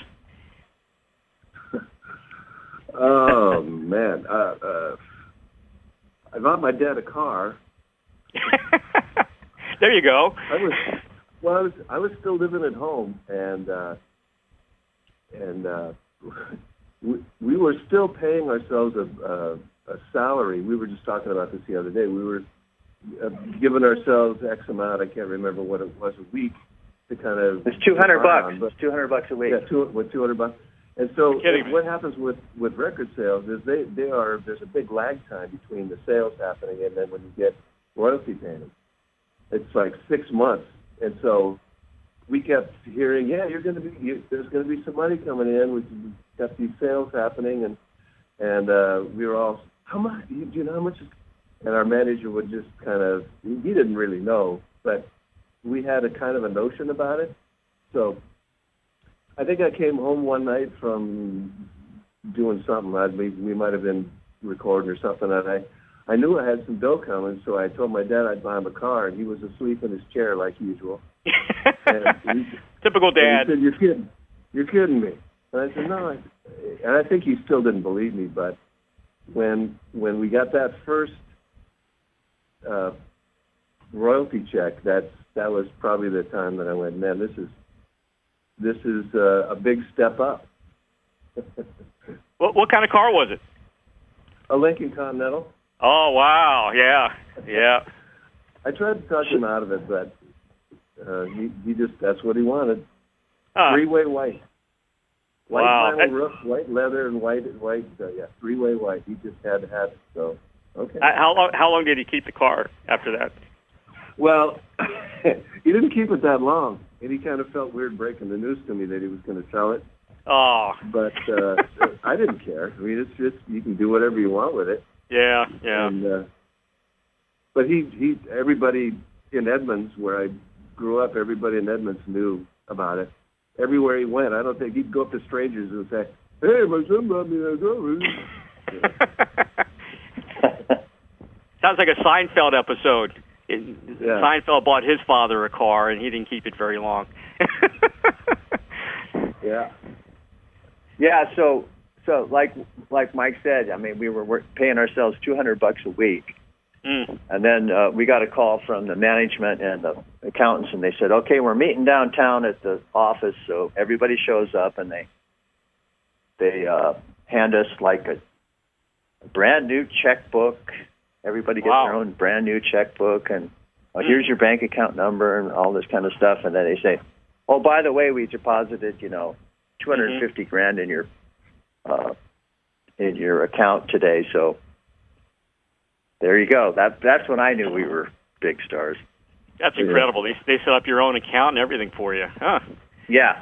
Oh man, uh, uh, I bought my dad a car. There you go. I was well, I was I was still living at home, and uh, and uh, we we were still paying ourselves a, a a salary. We were just talking about this the other day. We were uh, giving ourselves X amount. I can't remember what it was a week to kind of. It's two hundred rely bucks. on, but- It's two hundred bucks a week. Yeah, two with two hundred bucks. And so You're kidding me. what happens with, with record sales is they, they are there's a big lag time between the sales happening and then when you get royalty payments. It's like six months. And so we kept hearing, yeah, you're going to be you, there's going to be some money coming in. We've got these sales happening, and and uh, we were all, how much? Do you, do you know how much? Is, and our manager would just kind of, he didn't really know, but we had a kind of a notion about it. So I think I came home one night from doing something. I'd, we, we might have been recording or something, and I, I knew I had some dough coming, so I told my dad I'd buy him a car, and he was asleep in his chair like usual. And he, Typical dad. and he said, "You're kidding? You're kidding me?" And I said, "No." I, and I think he still didn't believe me, but when when we got that first uh, royalty check, that's that was probably the time that I went, "Man, this is." This is uh, a big step up. What, what kind of car was it? A Lincoln Continental. Oh, wow. Yeah. Yeah. I tried to talk him out of it, but uh, he, he just, that's what he wanted. Huh. Three-way white. White Wow. vinyl roof, white leather, and white, white, uh, yeah, three-way white. He just had to have it, so, okay. Uh, How long, how long did he keep the car after that? Well, he didn't keep it that long, and he kind of felt weird breaking the news to me that he was going to sell it. Oh, But uh, I didn't care. I mean, it's just, you can do whatever you want with it. yeah, yeah. And, uh, but he, he, everybody in Edmonds, where I grew up, everybody in Edmonds knew about it. Everywhere he went, I don't think he'd go up to strangers and say, "Hey, my son brought me that car." Sounds like a Seinfeld episode. It, Yeah. Seinfeld bought his father a car, and he didn't keep it very long. Yeah. Yeah, so so like like Mike said, I mean, we were work, paying ourselves two hundred bucks a week, Mm. and then uh, we got a call from the management and the accountants, and they said, "Okay, we're meeting downtown at the office." So everybody shows up, and they they uh, hand us like a, a brand new checkbook. Everybody gets Wow. their own brand new checkbook, and oh, here's your bank account number and all this kind of stuff. And then they say, "Oh, by the way, we deposited, you know, two hundred fifty grand in your uh, in your account today." So there you go. That that's when I knew we were big stars. That's incredible. They they set up your own account and everything for you, huh? Yeah.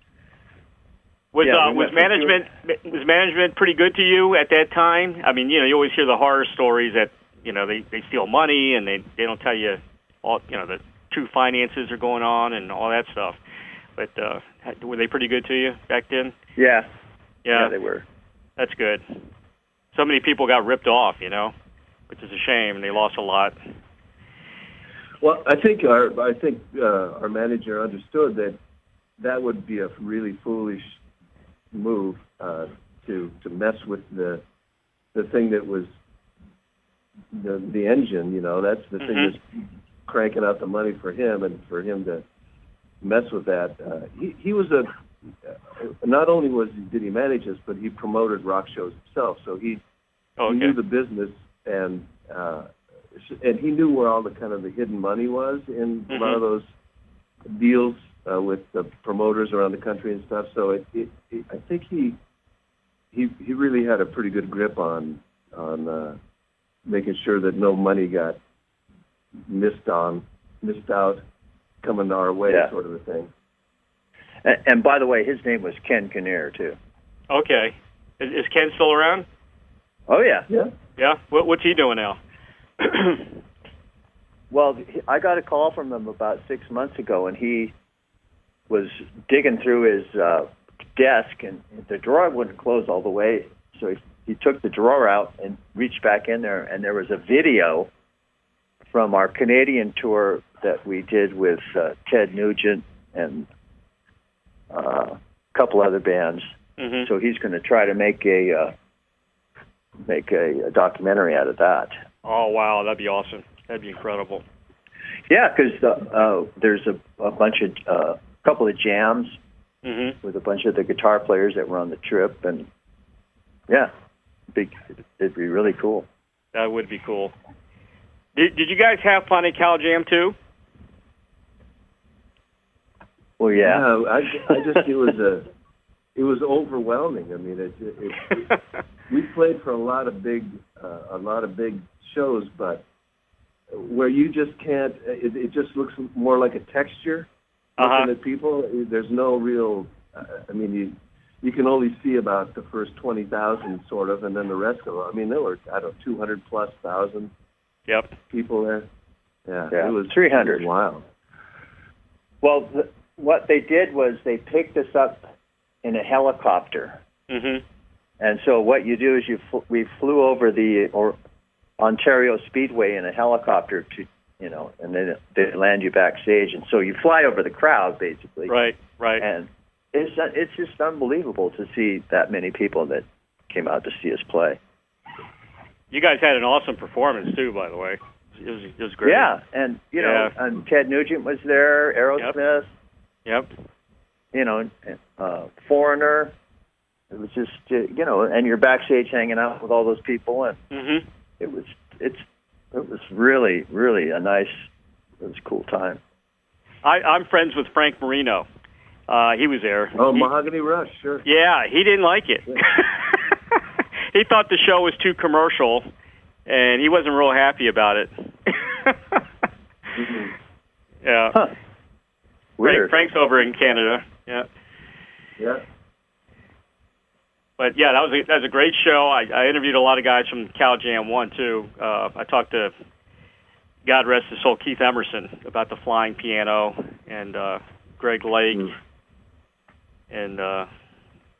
Was Yeah, uh, we was went from management was management pretty good to you at that time? I mean, you know, you always hear the horror stories that you know they, they steal money and they they don't tell you all you know the true finances are going on and all that stuff. But uh, were they pretty good to you back then? Yeah. Yeah, Yeah, they were. That's good. So many people got ripped off, you know, which is a shame. They lost a lot. Well, I think our I think uh, our manager understood that that would be a really foolish move uh, to to mess with the the thing that was the the engine. You know, that's the Mhm. thing that's cranking out the money for him, and for him to mess with that. Uh, he he was a not only was he, did he manage us, but he promoted rock shows himself. So he, Oh, he okay. knew the business, and uh, and he knew where all the kind of the hidden money was in a lot of those deals uh, with the promoters around the country and stuff. So it, it, it, I think he he he really had a pretty good grip on on uh, making sure that no money got missed on, missed out, coming our way, Yeah. sort of a thing. And, and by the way, his name was Ken Kinnear, too. Okay. Is, is Ken still around? Oh, yeah. Yeah. Yeah. What, what's he doing now? Well, he- I got a call from him about six months ago, and he was digging through his uh, desk, and the drawer wouldn't close all the way. So he, he took the drawer out and reached back in there, and there was a video from our Canadian tour that we did with uh, Ted Nugent and uh, a couple other bands. Mhm. So he's going to try to make a uh, make a, a documentary out of that. Oh, wow. That'd be awesome. That'd be incredible. Yeah, because uh, there's a, a bunch of a uh, couple of jams Mm-hmm. with a bunch of the guitar players that were on the trip, and yeah, big. It'd be really cool. That would be cool. Did, did you guys have fun at Cal Jam too? Well, yeah. No, I, I just it was a it was overwhelming. I mean, it, it, it, we played for a lot of big uh, a lot of big shows, but where you just can't. It, it just looks more like a texture. Uh-huh. Looking at people, there's no real. Uh, I mean, you you can only see about the first twenty thousand, sort of, and then the rest of them. I mean, there were I don't know two hundred plus thousand Yep. people there. Yeah, Yeah, it was three hundred. It was wild. Well, th- what they did was they picked us up in a helicopter, Mm-hmm. and so what you do is you fl- we flew over the or Ontario Speedway in a helicopter to. You know, and then they land you backstage, and so you fly over the crowd basically. Right. Right. And it's it's just unbelievable to see that many people that came out to see us play. You guys had an awesome performance too, by the way. It was it was great. Yeah, and you know, Yeah. and Ted Nugent was there, Aerosmith, Yep. you know, uh, Foreigner. It was just uh, you know, and you're backstage hanging out with all those people, and Mm-hmm. it was it's it was really really a nice, it was a cool time. I, I'm friends with Frank Marino. Uh, he was there. Oh, He- Mahogany Rush, sure. Yeah, he didn't like it. He thought the show was too commercial, and he wasn't real happy about it. Mm-hmm. Yeah. Huh. Weird. Frank, Frank's over in Canada. Yeah. Yeah. But yeah, that was a, that was a great show. I, I interviewed a lot of guys from Cal Jam One too. Uh, I talked to, God rest his soul, Keith Emerson about the flying piano, and uh, Greg Lake, Mm. and uh,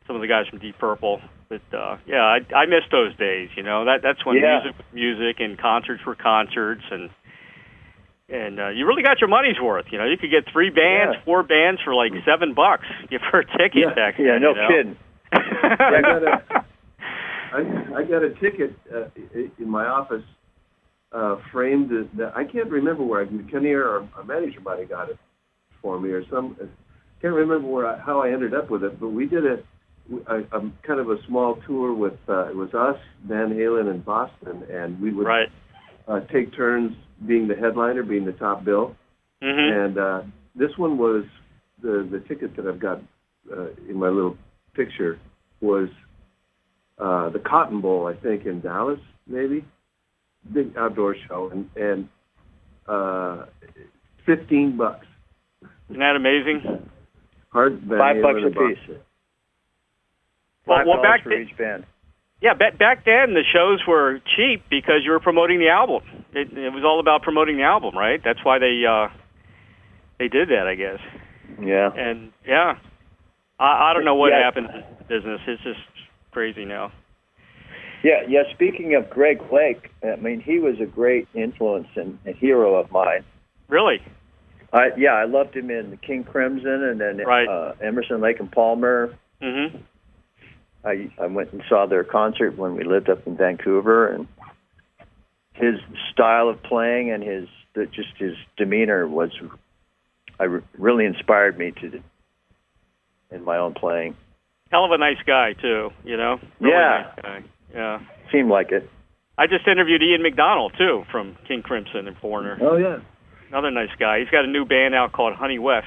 some of the guys from Deep Purple. But uh, yeah, I, I miss those days. You know, that that's when Yeah. music was music and concerts were concerts, and and uh, you really got your money's worth. You know, you could get three bands, Yeah. four bands for like seven bucks for a ticket Yeah. back Yeah, then. no you know? kidding. I got a, I, I got a ticket uh, in my office uh, framed. That I can't remember where I, Kenny or our manager might have got it for me, or some. I can't remember where I, how I ended up with it, but we did a, a, a kind of a small tour with uh, it was us, Van Halen, and Boston, and we would Right. uh, take turns being the headliner, being the top bill. Mm-hmm. And uh, this one was the the ticket that I've got uh, in my little picture was uh, the Cotton Bowl, I think, in Dallas, maybe big outdoor show, and and uh, fifteen bucks. Isn't that amazing? Hard Van Five Halen bucks a and piece. Boston. Well, Five well, dollars back for then, each band. yeah, back back then the shows were cheap because you were promoting the album. It, it was all about promoting the album, right? That's why they uh, they did that, I guess. Yeah. And yeah, I, I don't know what Yeah. happened in the business. It's just crazy now. Yeah, yeah. Speaking of Greg Lake, I mean, he was a great influence and a hero of mine. Really? I yeah, I loved him in King Crimson, and then Right. uh, Emerson, Lake and Palmer. Mm-hmm. I I went and saw their concert when we lived up in Vancouver, and his style of playing and his the, just his demeanor was, I re- really inspired me to in my own playing. Hell of a nice guy too. You know. Really Yeah. Nice guy. Yeah. Seemed like it. I just interviewed Ian McDonald too from King Crimson and Foreigner. Oh yeah. Another nice guy. He's got a new band out called Honey West,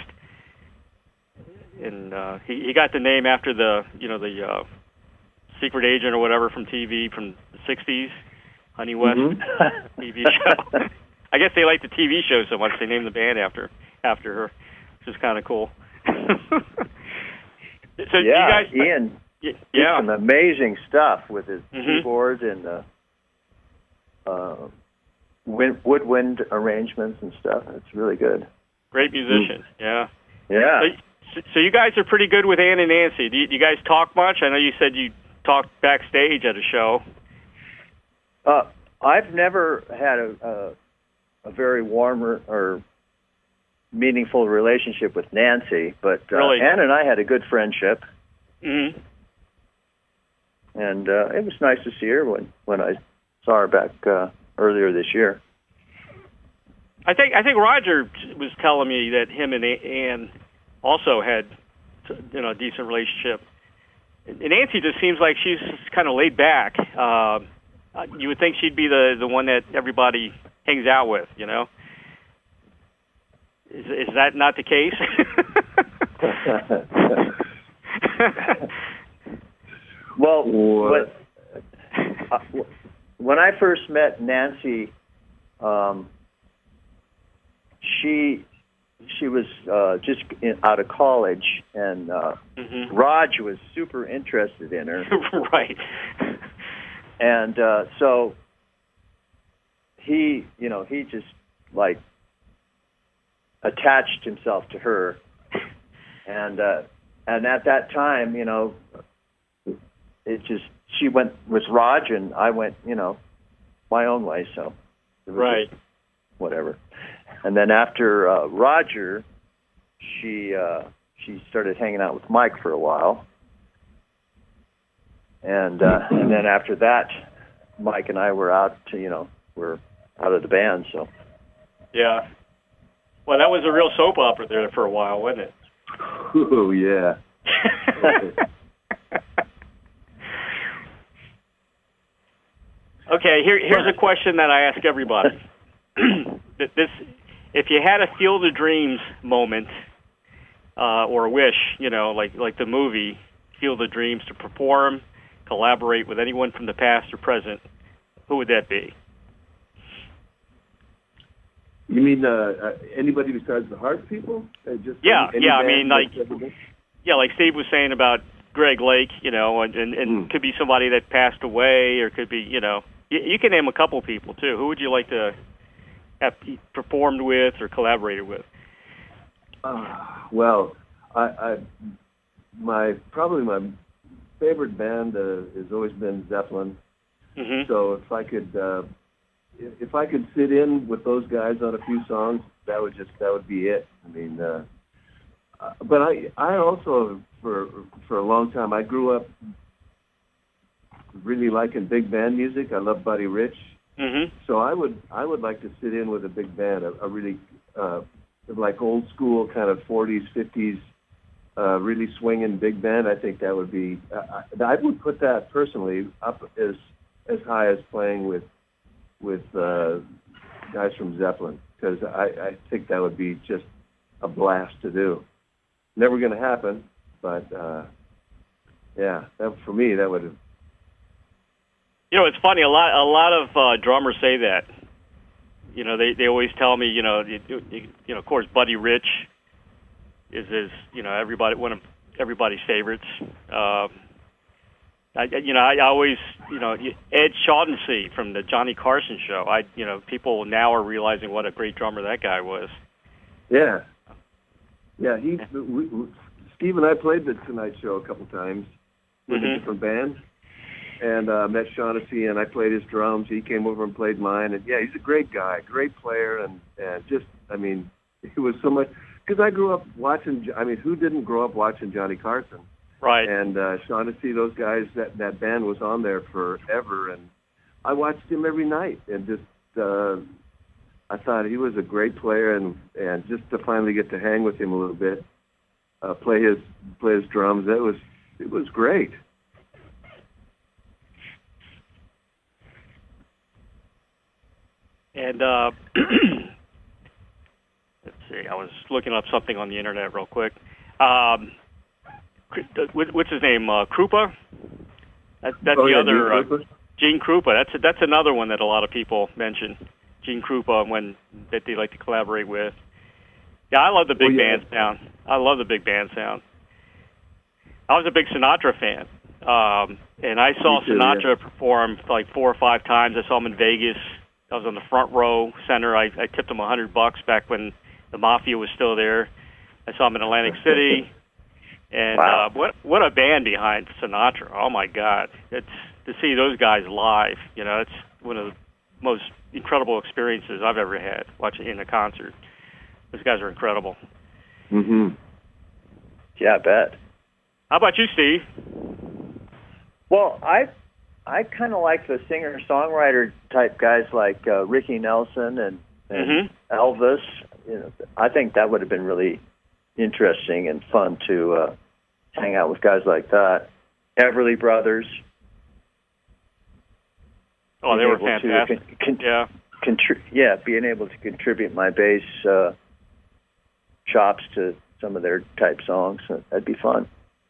and uh, he he got the name after the you know the uh, secret agent or whatever from T V from the sixties, Honey West Mm-hmm. T V show. I guess they like the T V show so much they named the band after after her, which is kind of cool. So Yeah, you guys, Ian y- did yeah, some amazing stuff with his Mhm. keyboard and the uh, wind, woodwind arrangements and stuff. It's really good. great musician. Yeah. Yeah. So, so you guys are pretty good with Ann and Nancy. Do you, do you guys talk much? I know you said you talked backstage at a show. Uh, I've never had a, a, a very warm or, or meaningful relationship with Nancy, but uh, Really? Ann and I had a good friendship, Mm-hmm. and uh, it was nice to see her when, when I saw her back uh, earlier this year. I think I think Roger was telling me that him and Ann also had, you know, a decent relationship. And Nancy just seems like she's kind of laid back. Uh, you would think she'd be the the one that everybody hangs out with, you know. Is is that not the case? Well, What? what, uh, when I first met Nancy, um, she she was uh, just in, out of college, and uh, Mm-hmm. Raj was super interested in her, Right. and uh, so he, you know, he just like attached himself to her, and uh, and at that time, you know, it just she went with Raj, and I went, you know, my own way. So it was Right. just whatever. And then after uh, Roger, she uh, she started hanging out with Mike for a while, and uh, and then after that, Mike and I were out to, you know, we're out of the band. So Yeah. Well, that was a real soap opera there for a while, wasn't it? Oh yeah. Okay, here, here's a question that I ask everybody. This, if you had a Field of Dreams moment, uh, or a wish, you know, like like the movie Field of Dreams, to perform, collaborate with anyone from the past or present, who would that be? You mean uh, uh, anybody besides the Heart people? Uh, just Yeah, any, any yeah, I band mean, like- that's ever been- Yeah, like Steve was saying about Greg Lake, you know, and and, and Mm. could be somebody that passed away, or could be, you know, you, you can name a couple people too. Who would you like to have performed with or collaborated with? Uh, well, I, I, my probably my favorite band uh, has always been Zeppelin. Mm-hmm. So if I could, uh, if, if I could sit in with those guys on a few songs, that would just that would be it. I mean, uh, uh, but I I also for for a long time I grew up really liking big band music. I love Buddy Rich. Mm-hmm. So I would I would like to sit in with a big band, a, a really uh, like old school kind of forties, fifties, uh, really swinging big band. I think that would be. Uh, I, I would put that personally up as as high as playing with with uh, guys from Zeppelin, because I, I think that would be just a blast to do. Never going to happen, but uh, yeah, that, for me that would have. You know, it's funny. A lot, a lot of uh, drummers say that. You know, they, they always tell me, you know, you, you, you know, of course, Buddy Rich is is you know everybody one of everybody's favorites. Uh, I, you know, I always, you know, Ed Shaughnessy from the Johnny Carson show. I, you know, people now are realizing what a great drummer that guy was. Yeah, yeah. He, we, we, Steve and I played the Tonight Show a couple times with Mm-hmm. a different band. And uh, met Shaughnessy, and I played his drums. He came over and played mine. And, yeah, he's a great guy, great player. And, and just, I mean, he was so much – because I grew up watching – I mean, who didn't grow up watching Johnny Carson? Right. And uh, Shaughnessy, those guys, that, that band was on there forever. And I watched him every night. And just uh, I thought he was a great player. And, and just to finally get to hang with him a little bit, uh, play his play his drums, that was it was great. And uh, let's see, I was looking up something on the internet real quick. Um, what's his name? Uh, Krupa? That, that's oh, the yeah, other Gene Krupa. Uh, Gene Krupa. That's that's another one that a lot of people mention. Gene Krupa, when that they like to collaborate with. Yeah, I love the big oh, yeah. band sound. I love the big band sound. I was a big Sinatra fan, um, and I saw Me too, Sinatra yeah. perform like four or five times. I saw him in Vegas. I was on the front row center. I, I tipped him a hundred bucks back when the Mafia was still there. I saw him in Atlantic City, and Wow. uh, what what a band behind Sinatra! Oh my God, it's to see those guys live. You know, it's one of the most incredible experiences I've ever had watching in a concert. Those guys are incredible. Mm-hmm. Yeah, I bet. How about you, Steve? Well, I I kind of like the singer-songwriter type guys like uh, Ricky Nelson and, and Mm-hmm. Elvis. You know, I think that would have been really interesting and fun to uh, hang out with guys like that. Everly Brothers. Oh, they Being were able to fantastic. con- con- Yeah. Contri- yeah, being able to contribute my bass uh, chops to some of their type songs. That'd be fun.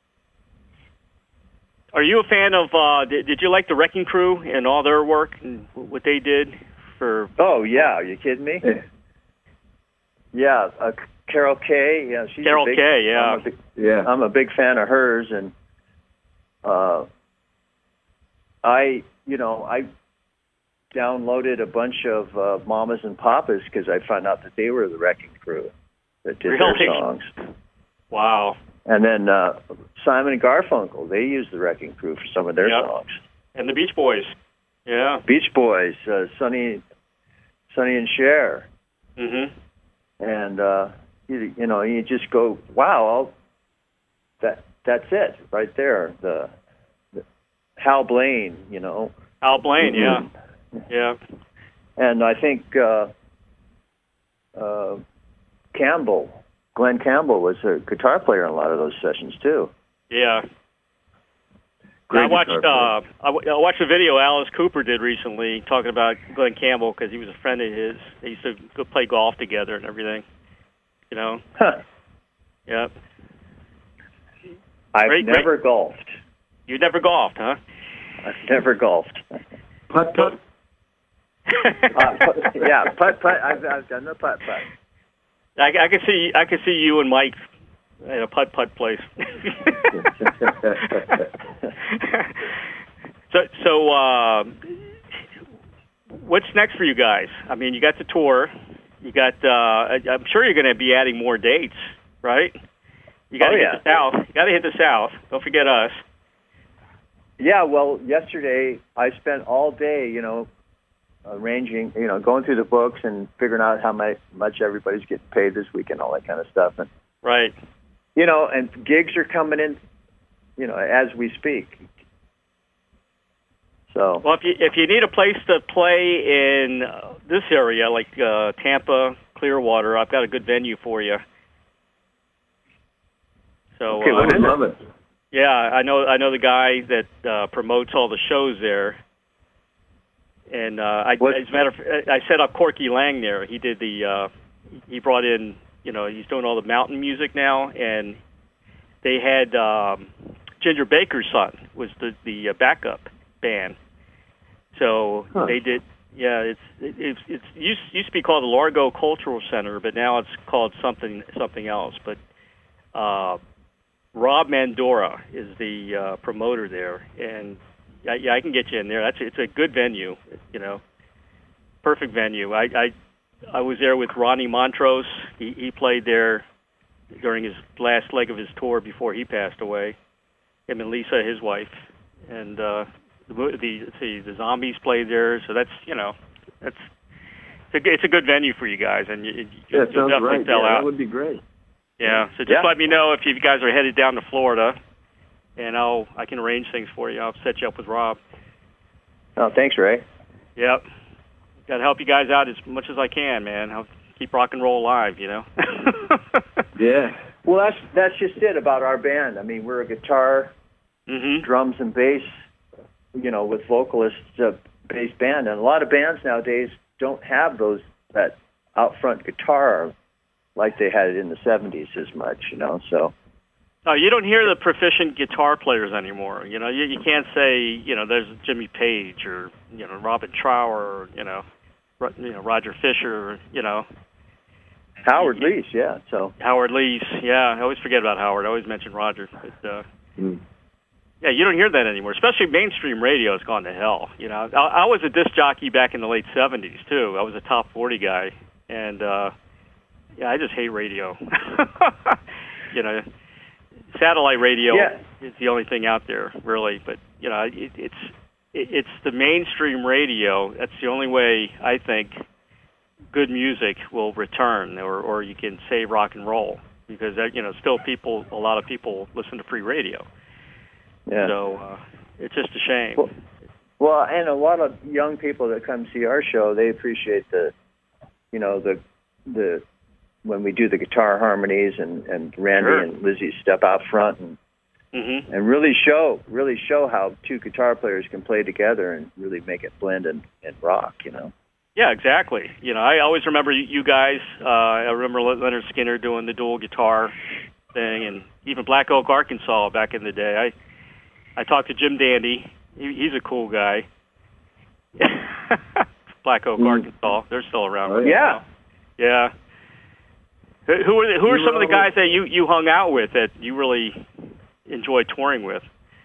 Are you a fan of, uh, did, did you like the Wrecking Crew and all their work and what they did for... Oh, yeah. Are you kidding me? Yeah. Uh, Carol Kay. Yeah, she's Carol a big, Kay, yeah. I'm a big, Yeah. I'm a big fan of hers. And uh, I, you know, I downloaded a bunch of uh, Mamas and Papas because I found out that they were the Wrecking Crew that did Really? their songs. Wow. And then uh, Simon and Garfunkel, they used the Wrecking Crew for some of their Yep. songs. And the Beach Boys. Yeah. Beach Boys, uh, Sonny, Sonny and Cher. Mm-hmm. And, uh, you, you know, you just go, wow, I'll, that that's it right there. The, the Hal Blaine, you know. Al Blaine, yeah. Yeah. And I think uh, uh, Campbell, Glenn Campbell was a guitar player in a lot of those sessions too. Yeah. Great I watched guitar uh, I, w- I watched a video Alice Cooper did recently talking about Glenn Campbell because he was a friend of his. They used to go play golf together and everything. You know? Huh. Yeah. I've Great, never great. golfed. You never golfed, huh? I've never golfed. Putt putt. uh, put, yeah, putt putt. I've, I've done the putt putt. I, I can see I can see you and Mike at a putt putt place. so so uh, what's next for you guys? I mean, you got the tour. You got. Uh, I'm sure you're going to be adding more dates, right? You got to Oh, hit yeah. the South. You got to hit the South. Don't forget us. Yeah, well, yesterday I spent all day, you know, arranging, you know, going through the books and figuring out how much, much everybody's getting paid this week and all that kind of stuff. And Right. you know, and gigs are coming in, you know, as we speak. So Well, if you if you need a place to play in uh, this area, like uh, Tampa, Clearwater, I've got a good venue for you. So Okay, uh, what I would is it? love it. yeah, I know I know the guy that uh, promotes all the shows there. And uh, I, What- as a matter of fact, I set up Corky Lang there. He did the uh, he brought in, you know, he's doing all the mountain music now, and they had um, Ginger Baker's son was the the uh, backup band. So Huh. they did, yeah. It's it, it's it's used used to be called the Largo Cultural Center, but now it's called something something else. But uh, Rob Mandora is the uh, promoter there, and yeah, yeah, I can get you in there. That's it's a good venue, you know, perfect venue. I I, I was there with Ronnie Montrose. He he played there during his last leg of his tour before he passed away. Him and Lisa, his wife, and uh, the the let's see, the Zombies played there. So that's you know that's it's a, it's a good venue for you guys, and you, you, Yeah, you'll sounds definitely right. sell Yeah, out. that would be great. Yeah, so just Yeah. let me know if you guys are headed down to Florida, and I'll I can arrange things for you. I'll set you up with Rob. oh, thanks, Ray. Yep, got to help you guys out as much as I can, man. I'll keep rock and roll alive, you know. Yeah. Well, that's that's just it about our band. I mean, we're a guitar, mhm. drums, and bass, you know, with vocalists, uh, bass band, and a lot of bands nowadays don't have those that out front guitar like they had it in the seventies as much, you know. So Oh, you don't hear the proficient guitar players anymore. You know, you, you can't say, you know, there's Jimmy Page or, you know, Robin Trower or, you know, Ro- you know, Roger Fisher, or, you know, Howard Leese, yeah. So Howard Leese. Yeah, I always forget about Howard. I always mention Roger. But, uh, Mm. yeah, you don't hear that anymore, especially mainstream radio has gone to hell. You know, I, I was a disc jockey back in the late seventies, too. I was a top forty guy. And, uh, yeah, I just hate radio. You know, satellite radio Yeah. is the only thing out there, really. But you know, it, it's it, it's the mainstream radio. That's the only way I think good music will return, or or you can say rock and roll, because you know, still people, a lot of people listen to free radio. yeah. So uh, it's just a shame. Well, well, and a lot of young people that come see our show, they appreciate the, you know, the the when we do the guitar harmonies and and Randy Sure. and Lizzie step out front and hmm and really show really show how two guitar players can play together and really make it blend and, and rock, you know. Yeah, exactly. You know, I always remember you you guys. Uh, I remember Leonard Skinner doing the dual guitar thing, and even Black Oak, Arkansas, back in the day. I I talked to Jim Dandy. He, he's a cool guy. Black Oak, Mm. Arkansas. They're still around. Oh, right yeah. now. Yeah. Who who are the, who are You some of the were guys that you you hung out with that you really enjoyed touring with?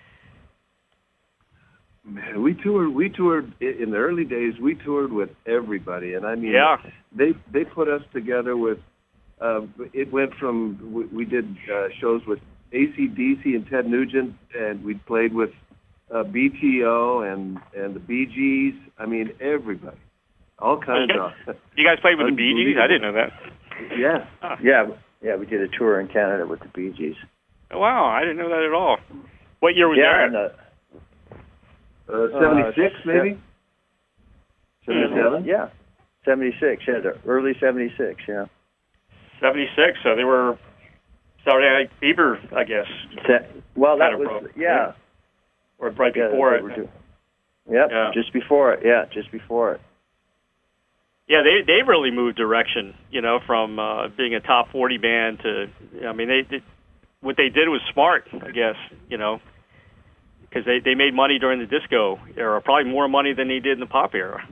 Man, we toured. We toured i- in the early days. We toured with everybody, and I mean, Yeah. they they put us together with. Uh, it went from we, we did uh, shows with A C D C and Ted Nugent, and we played with uh, B T O and and the Bee Gees. I mean, everybody, all kinds Okay. of. You guys played with the Bee Gees? I didn't know that. Yeah. Huh. Yeah, yeah, we did a tour in Canada with the Bee Gees. Wow, I didn't know that at all. What year was yeah, that? and, uh, Uh, Seventy-six, Uh, maybe. Seventy-seven. yeah, seventy-six. Yeah, the early seventy-six. Yeah. seventy-six, so they were Saturday Night Fever, I guess, Se- well, that Kind of was broke, yeah. or right yeah, before they it. were do- Yep, Yeah. just before it. Yeah, just before it. Yeah, they they really moved direction, you know, from uh, being a top forty band to, I mean, they did, what they did was smart, I guess, you know, because they, they made money during the disco era, probably more money than they did in the pop era.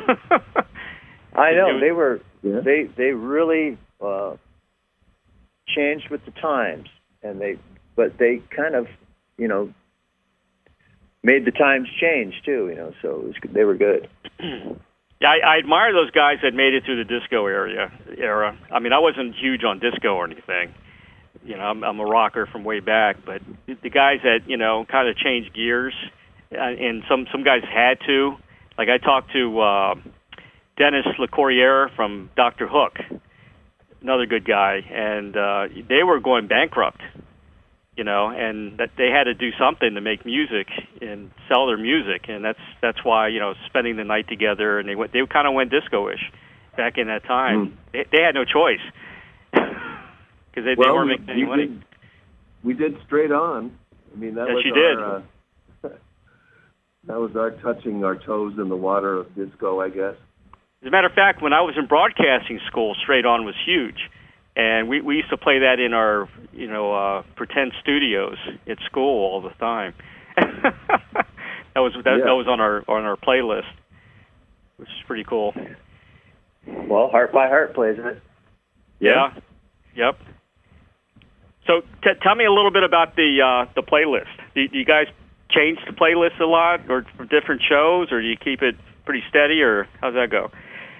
I It know was- they were. Yeah. They they really uh, changed with the times, and they but they kind of you know made the times change too. You know, so it was, they were good. Yeah, I, I admire those guys that made it through the disco area. Era. I mean, I wasn't huge on disco or anything. You know, I'm, I'm a rocker from way back, but the, the guys that you know kind of changed gears and some some guys had to. Like I talked to uh, Dennis LeCourrier from Doctor Hook, another good guy, and uh, they were going bankrupt, you know, and that they had to do something to make music and sell their music, and that's that's why, you know, spending the night together, and they went, they kind of went disco-ish back in that time. Mm. They, they had no choice because they, well, they weren't making any we money. Did, we did Straight On. I mean, that yes, was you our, did. Uh, that was our touching our toes in the water of disco, I guess. As a matter of fact, when I was in broadcasting school, Straight On was huge, and we, we used to play that in our, you know, uh, pretend studios at school all the time. that was that, yeah. that was on our on our playlist, which is pretty cool. Well, Heart by Heart plays it. Yeah. Yep. So t- tell me a little bit about the uh, the playlist. Do, do you guys change the playlist a lot, or for different shows, or do you keep it pretty steady, or how's that go?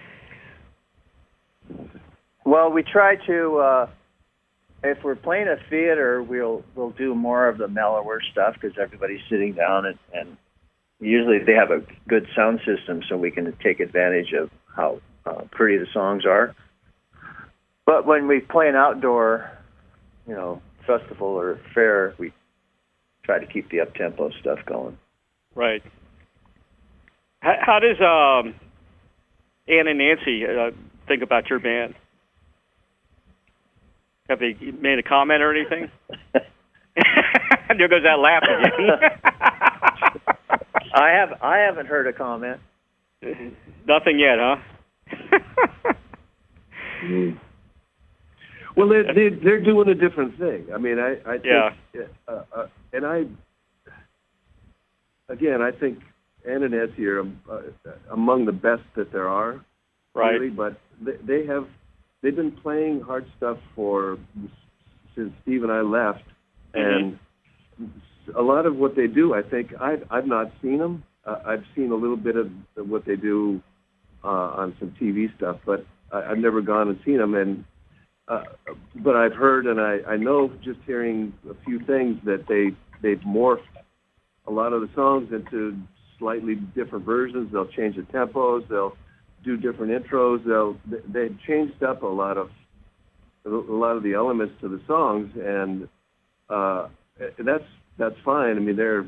Well, we try to. Uh, if we're playing a theater, we'll we'll do more of the mellower stuff because everybody's sitting down, and, and usually they have a good sound system, so we can take advantage of how uh, pretty the songs are. But when we play an outdoor, you know, festival or fair, we try to keep the up-tempo stuff going. Right. How, how does um, Ann and Nancy uh, think about your band? Have they made a comment or anything? There goes that laugh again. I have I haven't heard a comment. Nothing yet, huh? mm. Well, they're, they're they're doing a different thing. I mean, I, I think, yeah, uh, uh, and I again, I think Ann and Nancy are uh, among the best that there are, right? Really, but they, they have they've been playing hard stuff for since Steve and I left, mm-hmm. and a lot of what they do, I think I've I've not seen them. Uh, I've seen a little bit of what they do uh, on some T V stuff, but I, I've never gone and seen them. And uh, but I've heard and I, I know just hearing a few things that they they've morphed a lot of the songs into slightly different versions. They'll change the tempos. They'll do different intros. They'll they've changed up a lot of a lot of the elements to the songs, and uh, that's that's fine. I mean, they're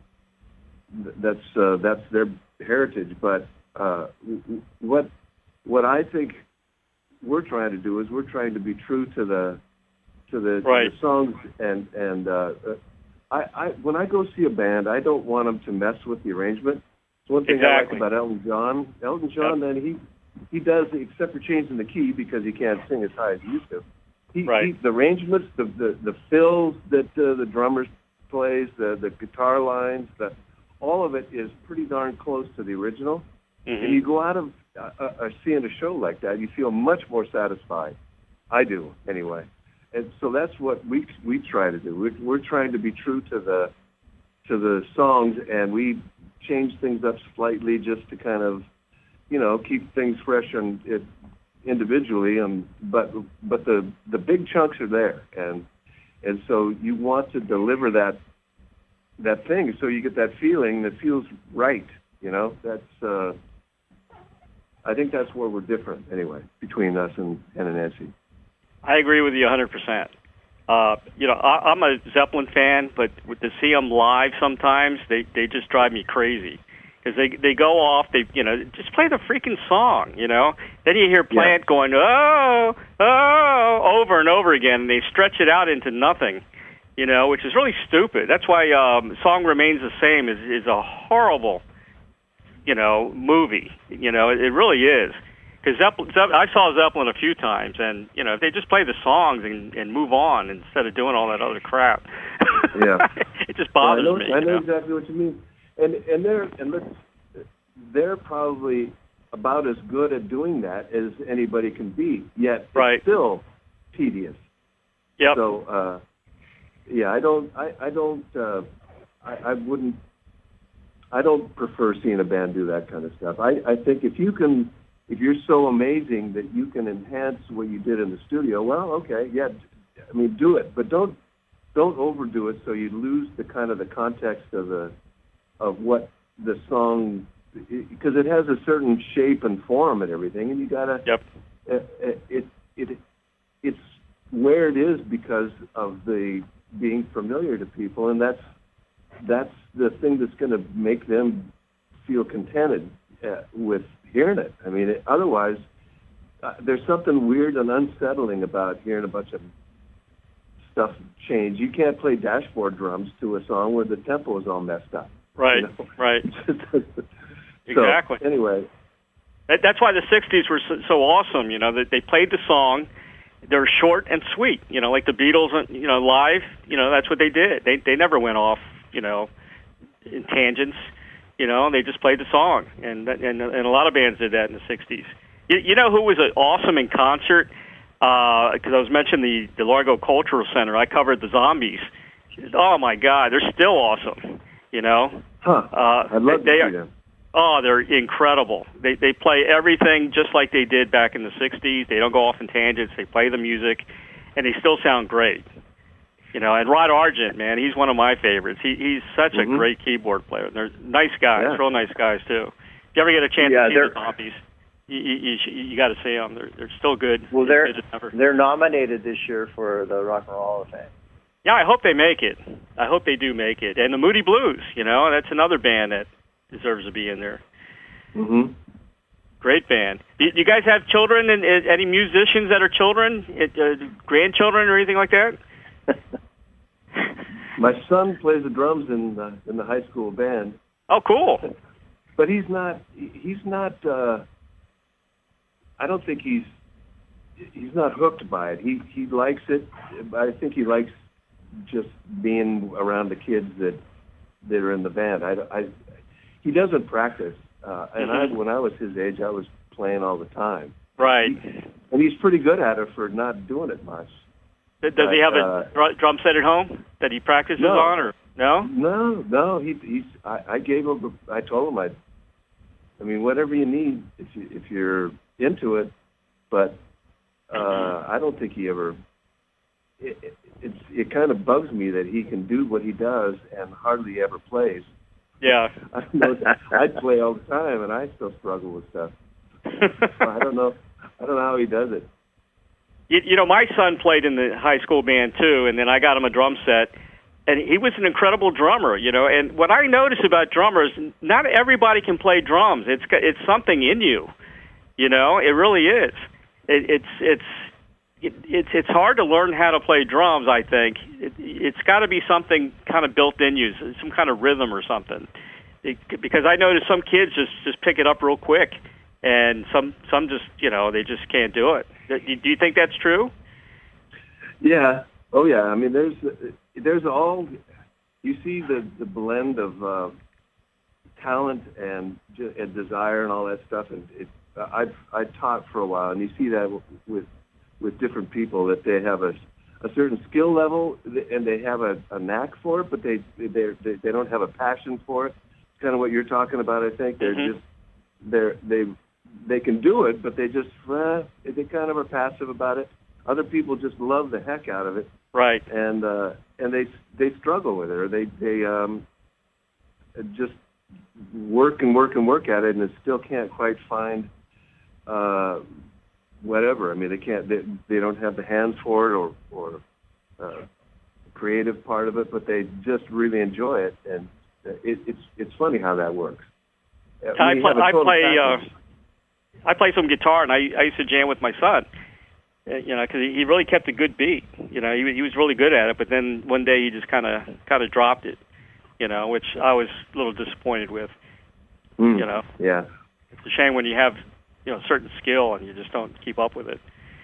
that's uh, that's their heritage. But uh, what what I think we're trying to do is we're trying to be true to the to the, right. to the songs, and and uh, I, I when I go see a band, I don't want them to mess with the arrangement. It's one thing exactly. I like about Elton John. Elton John, yep. then he he does, except for changing the key because he can't sing as high as he used to. He, right. he, the arrangements, the the, the fills that uh, the drummers plays, the the guitar lines, the all of it is pretty darn close to the original. Mm-hmm. And you go out of uh, uh, seeing a show like that, you feel much more satisfied. I do, anyway. And so that's what we we try to do. We're, we're trying to be true to the to the songs, and we change things up slightly just to kind of, you know, keep things fresh and it, individually. And but but the the big chunks are there, and and so you want to deliver that that thing, so you get that feeling that feels right. You know, that's. Uh, I think that's where we're different, anyway, between us and, and Nancy. I agree with you one hundred percent. Uh, you know, I, I'm a Zeppelin fan, but to see them live sometimes, they, they just drive me crazy. Because they they go off, they you know, just play the freaking song, you know? Then you hear Plant yeah. going, oh, oh, over and over again, and they stretch it out into nothing, you know, which is really stupid. That's why um, Song Remains the Same is, is a horrible, you know, movie. You know, it, it really is. Because Zeppelin, Zeppelin, I saw Zeppelin a few times, and you know, if they just play the songs and, and move on instead of doing all that other crap, yeah, it just bothers yeah, I know, me. I know, know exactly what you mean, and and they're and let's, they're probably about as good at doing that as anybody can be. Yet right. it's still tedious. Yep. So uh, yeah, I don't, I, I don't, uh, I, I wouldn't, I don't prefer seeing a band do that kind of stuff. I, I think if you can. If you're so amazing that you can enhance what you did in the studio, well, okay, yeah, I mean, do it, but don't don't overdo it so you lose the kind of the context of the of what the song, because it has a certain shape and form and everything, and you gotta. Yep. It, it it it's where it is because of the being familiar to people, and that's that's the thing that's going to make them feel contented uh, with hearing it. I mean, it, otherwise, uh, there's something weird and unsettling about hearing a bunch of stuff change. You can't play dashboard drums to a song where the tempo is all messed up. Right, you know? right. so, Exactly. Anyway. That, that's why the sixties were so, so awesome, you know, that they played the song. They're short and sweet, you know, like the Beatles, you know, live, you know, that's what they did. They they never went off, you know, in tangents, you know, they just played the song. And and, and a lot of bands did that in the sixties. You, you know who was awesome in concert? Because uh, I was mentioning the, the Largo Cultural Center. I covered the Zombies. Oh, my God, they're still awesome, you know. Huh. Uh, I'd love they, to they see them. Oh, they're incredible. They they play everything just like they did back in the sixties. They don't go off in tangents. They play the music, and they still sound great. You know, and Rod Argent, man, he's one of my favorites. He he's such mm-hmm. a great keyboard player. They're nice guys, yeah. real nice guys too. If you ever get a chance yeah, to see the Zombies, you you, you, you got to see them. They're they're still good. Well, they're they're, they're nominated this year for the Rock and Roll Hall of Fame. Yeah, I hope they make it. I hope they do make it. And the Moody Blues, you know, that's another band that deserves to be in there. Mm-hmm. Great band. Do you guys have children and uh, any musicians that are children, uh, grandchildren, or anything like that? My son plays the drums in the, in the high school band. Oh, cool. But he's not. He's not. Uh, I don't think he's. He's not hooked by it. He he likes it. I think he likes just being around the kids that that are in the band. I, I he doesn't practice. Uh, and mm-hmm. I, when I was his age, I was playing all the time. Right. He, and he's pretty good at it for not doing it much. Does but, he have uh, a drum set at home that he practices no. on, or no? No, no. He he's. I, I gave him. I told him I. I mean, whatever you need if you if you're into it, but uh, I don't think he ever. It, it, it's it kind of bugs me that he can do what he does and hardly ever plays. Yeah. I know I play all the time, and I still struggle with stuff. So I don't know. I don't know how he does it. You, you know, my son played in the high school band too, and then I got him a drum set, and he was an incredible drummer. You know, and what I notice about drummers, not everybody can play drums. It's it's something in you. You know, it really is. It, it's it's. It, it's it's hard to learn how to play drums. I think it, it's got to be something kind of built in you, some kind of rhythm or something. It, because I notice some kids just, just pick it up real quick, and some some just you know they just can't do it. Do, do you think that's true? Yeah. Oh yeah. I mean, there's there's all you see the the blend of uh, talent and and desire and all that stuff. And it, I I taught for a while, and you see that with. with different people, that they have a, a certain skill level and they have a, a knack for it, but they they they don't have a passion for it. It's kind of what you're talking about. I think they're mm-hmm. just they're they they can do it, but they just eh, they kind of are passive about it. Other people just love the heck out of it, right? And uh, and they they struggle with it, or they they um, just work and work and work at it, and it still can't quite find. Uh, Whatever. I mean, they can't. They, they don't have the hands for it, or or uh, creative part of it, but they just really enjoy it, and it, it's it's funny how that works. I play. I play, uh, I play some guitar, and I I used to jam with my son. Uh, you know, because he, he really kept a good beat. You know, he he was really good at it, but then one day he just kind of kind of dropped it. You know, which I was a little disappointed with. Mm, you know. Yeah. It's a shame when you have. You know, certain skill, and you just don't keep up with it.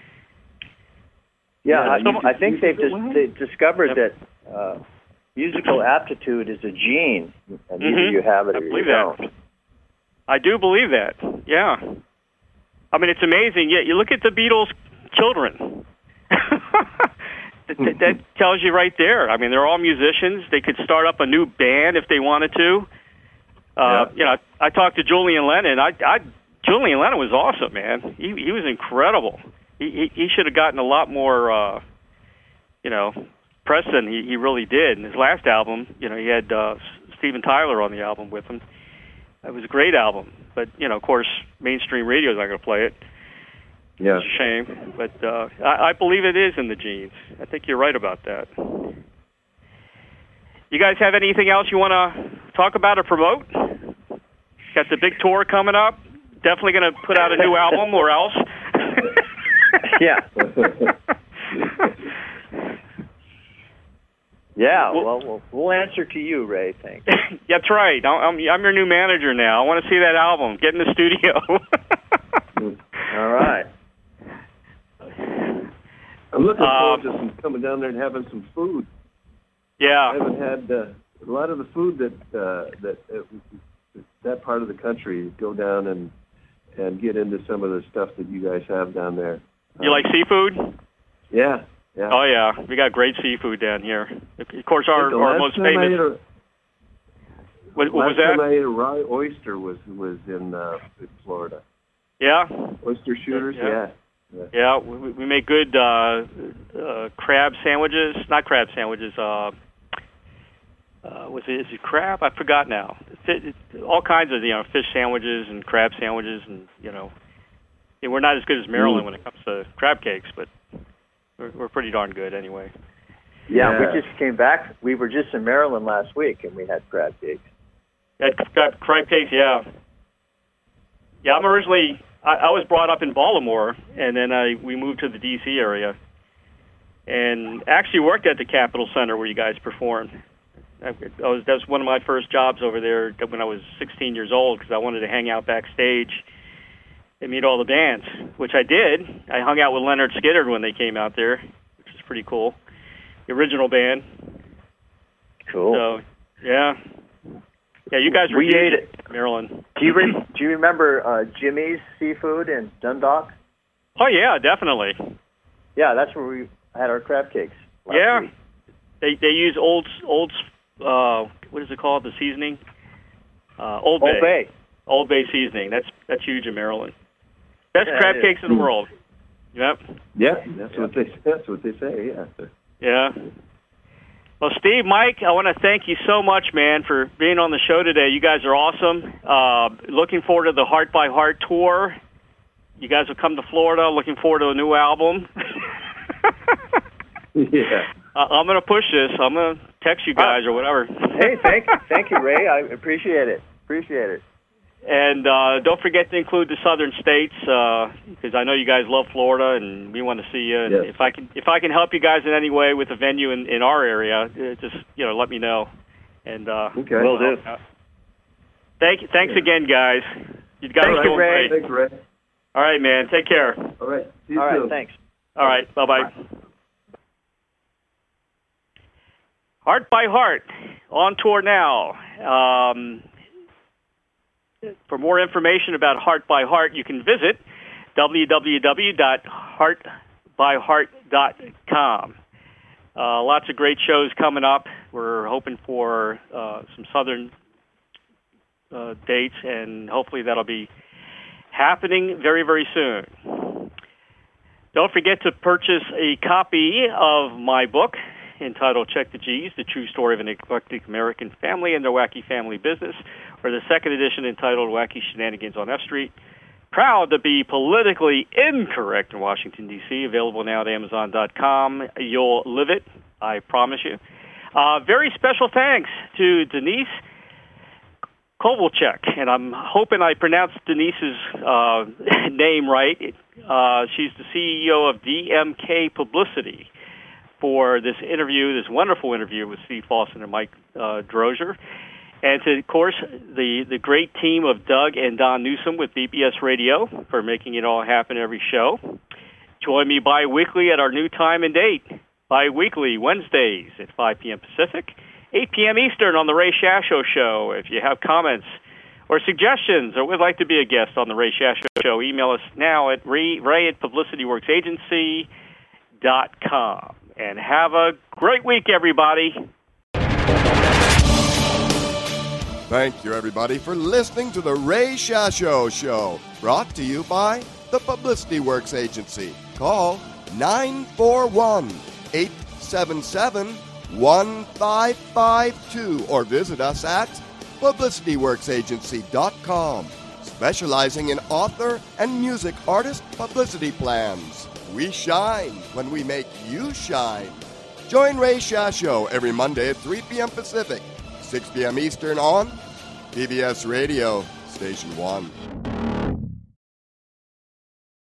Yeah, yeah I, I think they've dis- they discovered yep. that uh, musical aptitude is a gene, and mm-hmm. either you have it I or you believe don't. That. I do believe that. Yeah, I mean it's amazing. Yeah, you look at the Beatles' children. that, that tells you right there. I mean, they're all musicians. They could start up a new band if they wanted to. Uh, yeah. You know, I talked to Julian Lennon. I, I Julian Lennon was awesome, man. He he was incredible. He he, he should have gotten a lot more, uh, you know, press than he, he really did. In his last album, you know, he had uh, Steven Tyler on the album with him. It was a great album, but you know, of course, mainstream radio is not going to play it. Yeah, it's a shame, but uh, I, I believe it is in the genes. I think you're right about that. You guys have anything else you want to talk about or promote? Got the big tour coming up. Definitely going to put out a new album, or else. Yeah. Yeah, well, well, we'll answer to you, Ray, thanks. That's right. I'm, I'm your new manager now. I want to see that album. Get in the studio. All right. I'm looking forward um, to some coming down there and having some food. Yeah. I haven't had uh, a lot of the food that uh, that uh, that part of the country. Go down and and get into some of the stuff that you guys have down there. You um, like seafood? Yeah. Yeah. Oh, yeah. We got great seafood down here. Of course, our, our most famous... A, what, what was that? Last time that? I ate a raw oyster was, was in, uh, in Florida. Yeah? Oyster shooters? Yeah. Yeah. Yeah, yeah we, we make good uh, uh, crab sandwiches. Not crab sandwiches. Uh, uh, was it, is it crab? I forgot now. It, it, all kinds of, you know, fish sandwiches and crab sandwiches. And, you know, and we're not as good as Maryland mm. when it comes to crab cakes, but... We're, we're pretty darn good anyway. Yeah, yeah, we just came back. We were just in Maryland last week, and we had crab cakes. Had crab, crab cakes, yeah. Yeah, I'm originally, I, I was brought up in Baltimore, and then I we moved to the D C area, and actually worked at the Capitol Center where you guys performed. I, I was, that was one of my first jobs over there when I was sixteen years old, because I wanted to hang out backstage and meet all the bands, which I did. I hung out with Leonard Skinner when they came out there, which is pretty cool. The original band. Cool. So, yeah. Yeah, you guys were we huge ate it. in Maryland. Do you, re- do you remember uh, Jimmy's Seafood in Dundalk? Oh, yeah, definitely. Yeah, that's where we had our crab cakes last yeah. week. They they use old, old uh, what is it called, the seasoning? Uh, Old Bay. Old Bay. Old Bay seasoning. That's that's huge in Maryland. Best Yeah, crab it cakes is. in the world. Yep. Yeah, that's what they that's what they say. Yeah. Yeah. Well, Steve, Mike, I want to thank you so much, man, for being on the show today. You guys are awesome. Uh, looking forward to the Heart by Heart tour. You guys will come to Florida. Looking forward to a new album. Yeah. Uh, I'm going to push this. I'm going to text you guys or whatever. Hey, thank thank you, Ray. I appreciate it. Appreciate it. And uh, don't forget to include the southern states, because uh, I know you guys love Florida, and we want to see you. And yes. If I can, if I can help you guys in any way with a venue in, in our area, uh, just you know, let me know. And uh, okay, will do. Uh, thank you, thanks yeah. again, guys. You guys Thanks, are doing Ray. great. Thanks, Ray. All right, man. Take care. All right. See you All right. soon. Thanks. All right. Bye-bye. Bye. Heart by Heart on tour now. Um, For more information about Heart by Heart, you can visit w w w dot heart by heart dot com. Uh, lots of great shows coming up. We're hoping for uh, some southern uh, dates, and hopefully that'll be happening very, very soon. Don't forget to purchase a copy of my book entitled Check the G's, The True Story of an Eclectic American Family and Their Wacky Family Business, or the second edition entitled Wacky Shenanigans on F Street. Proud to be politically incorrect in Washington, D C, available now at amazon dot com. You'll live it, I promise you. Uh, very special thanks to Denise Kovalchuk, and I'm hoping I pronounced Denise's uh, name right. Uh, she's the C E O of D M K Publicity, for this interview, this wonderful interview with Steve Fossen and Mike uh, Drozier. And, to, of course, the, the great team of Doug and Don Newsom with B B S Radio for making it all happen every show. Join me bi-weekly at our new time and date, bi-weekly Wednesdays at five p.m. Pacific, eight p.m. Eastern on The Ray Shasho Show. If you have comments or suggestions or would like to be a guest on The Ray Shasho Show, email us now at ray, ray at publicity works agency dot com. And have a great week, everybody. Thank you, everybody, for listening to the Ray Shasho Show, brought to you by the Publicity Works Agency. Call nine four one, eight seven seven, one five five two or visit us at publicity works agency dot com, specializing in author and music artist publicity plans. We shine when we make you shine. Join Ray Shasho every Monday at three p.m. Pacific, six p.m. Eastern on P B S Radio, Station one.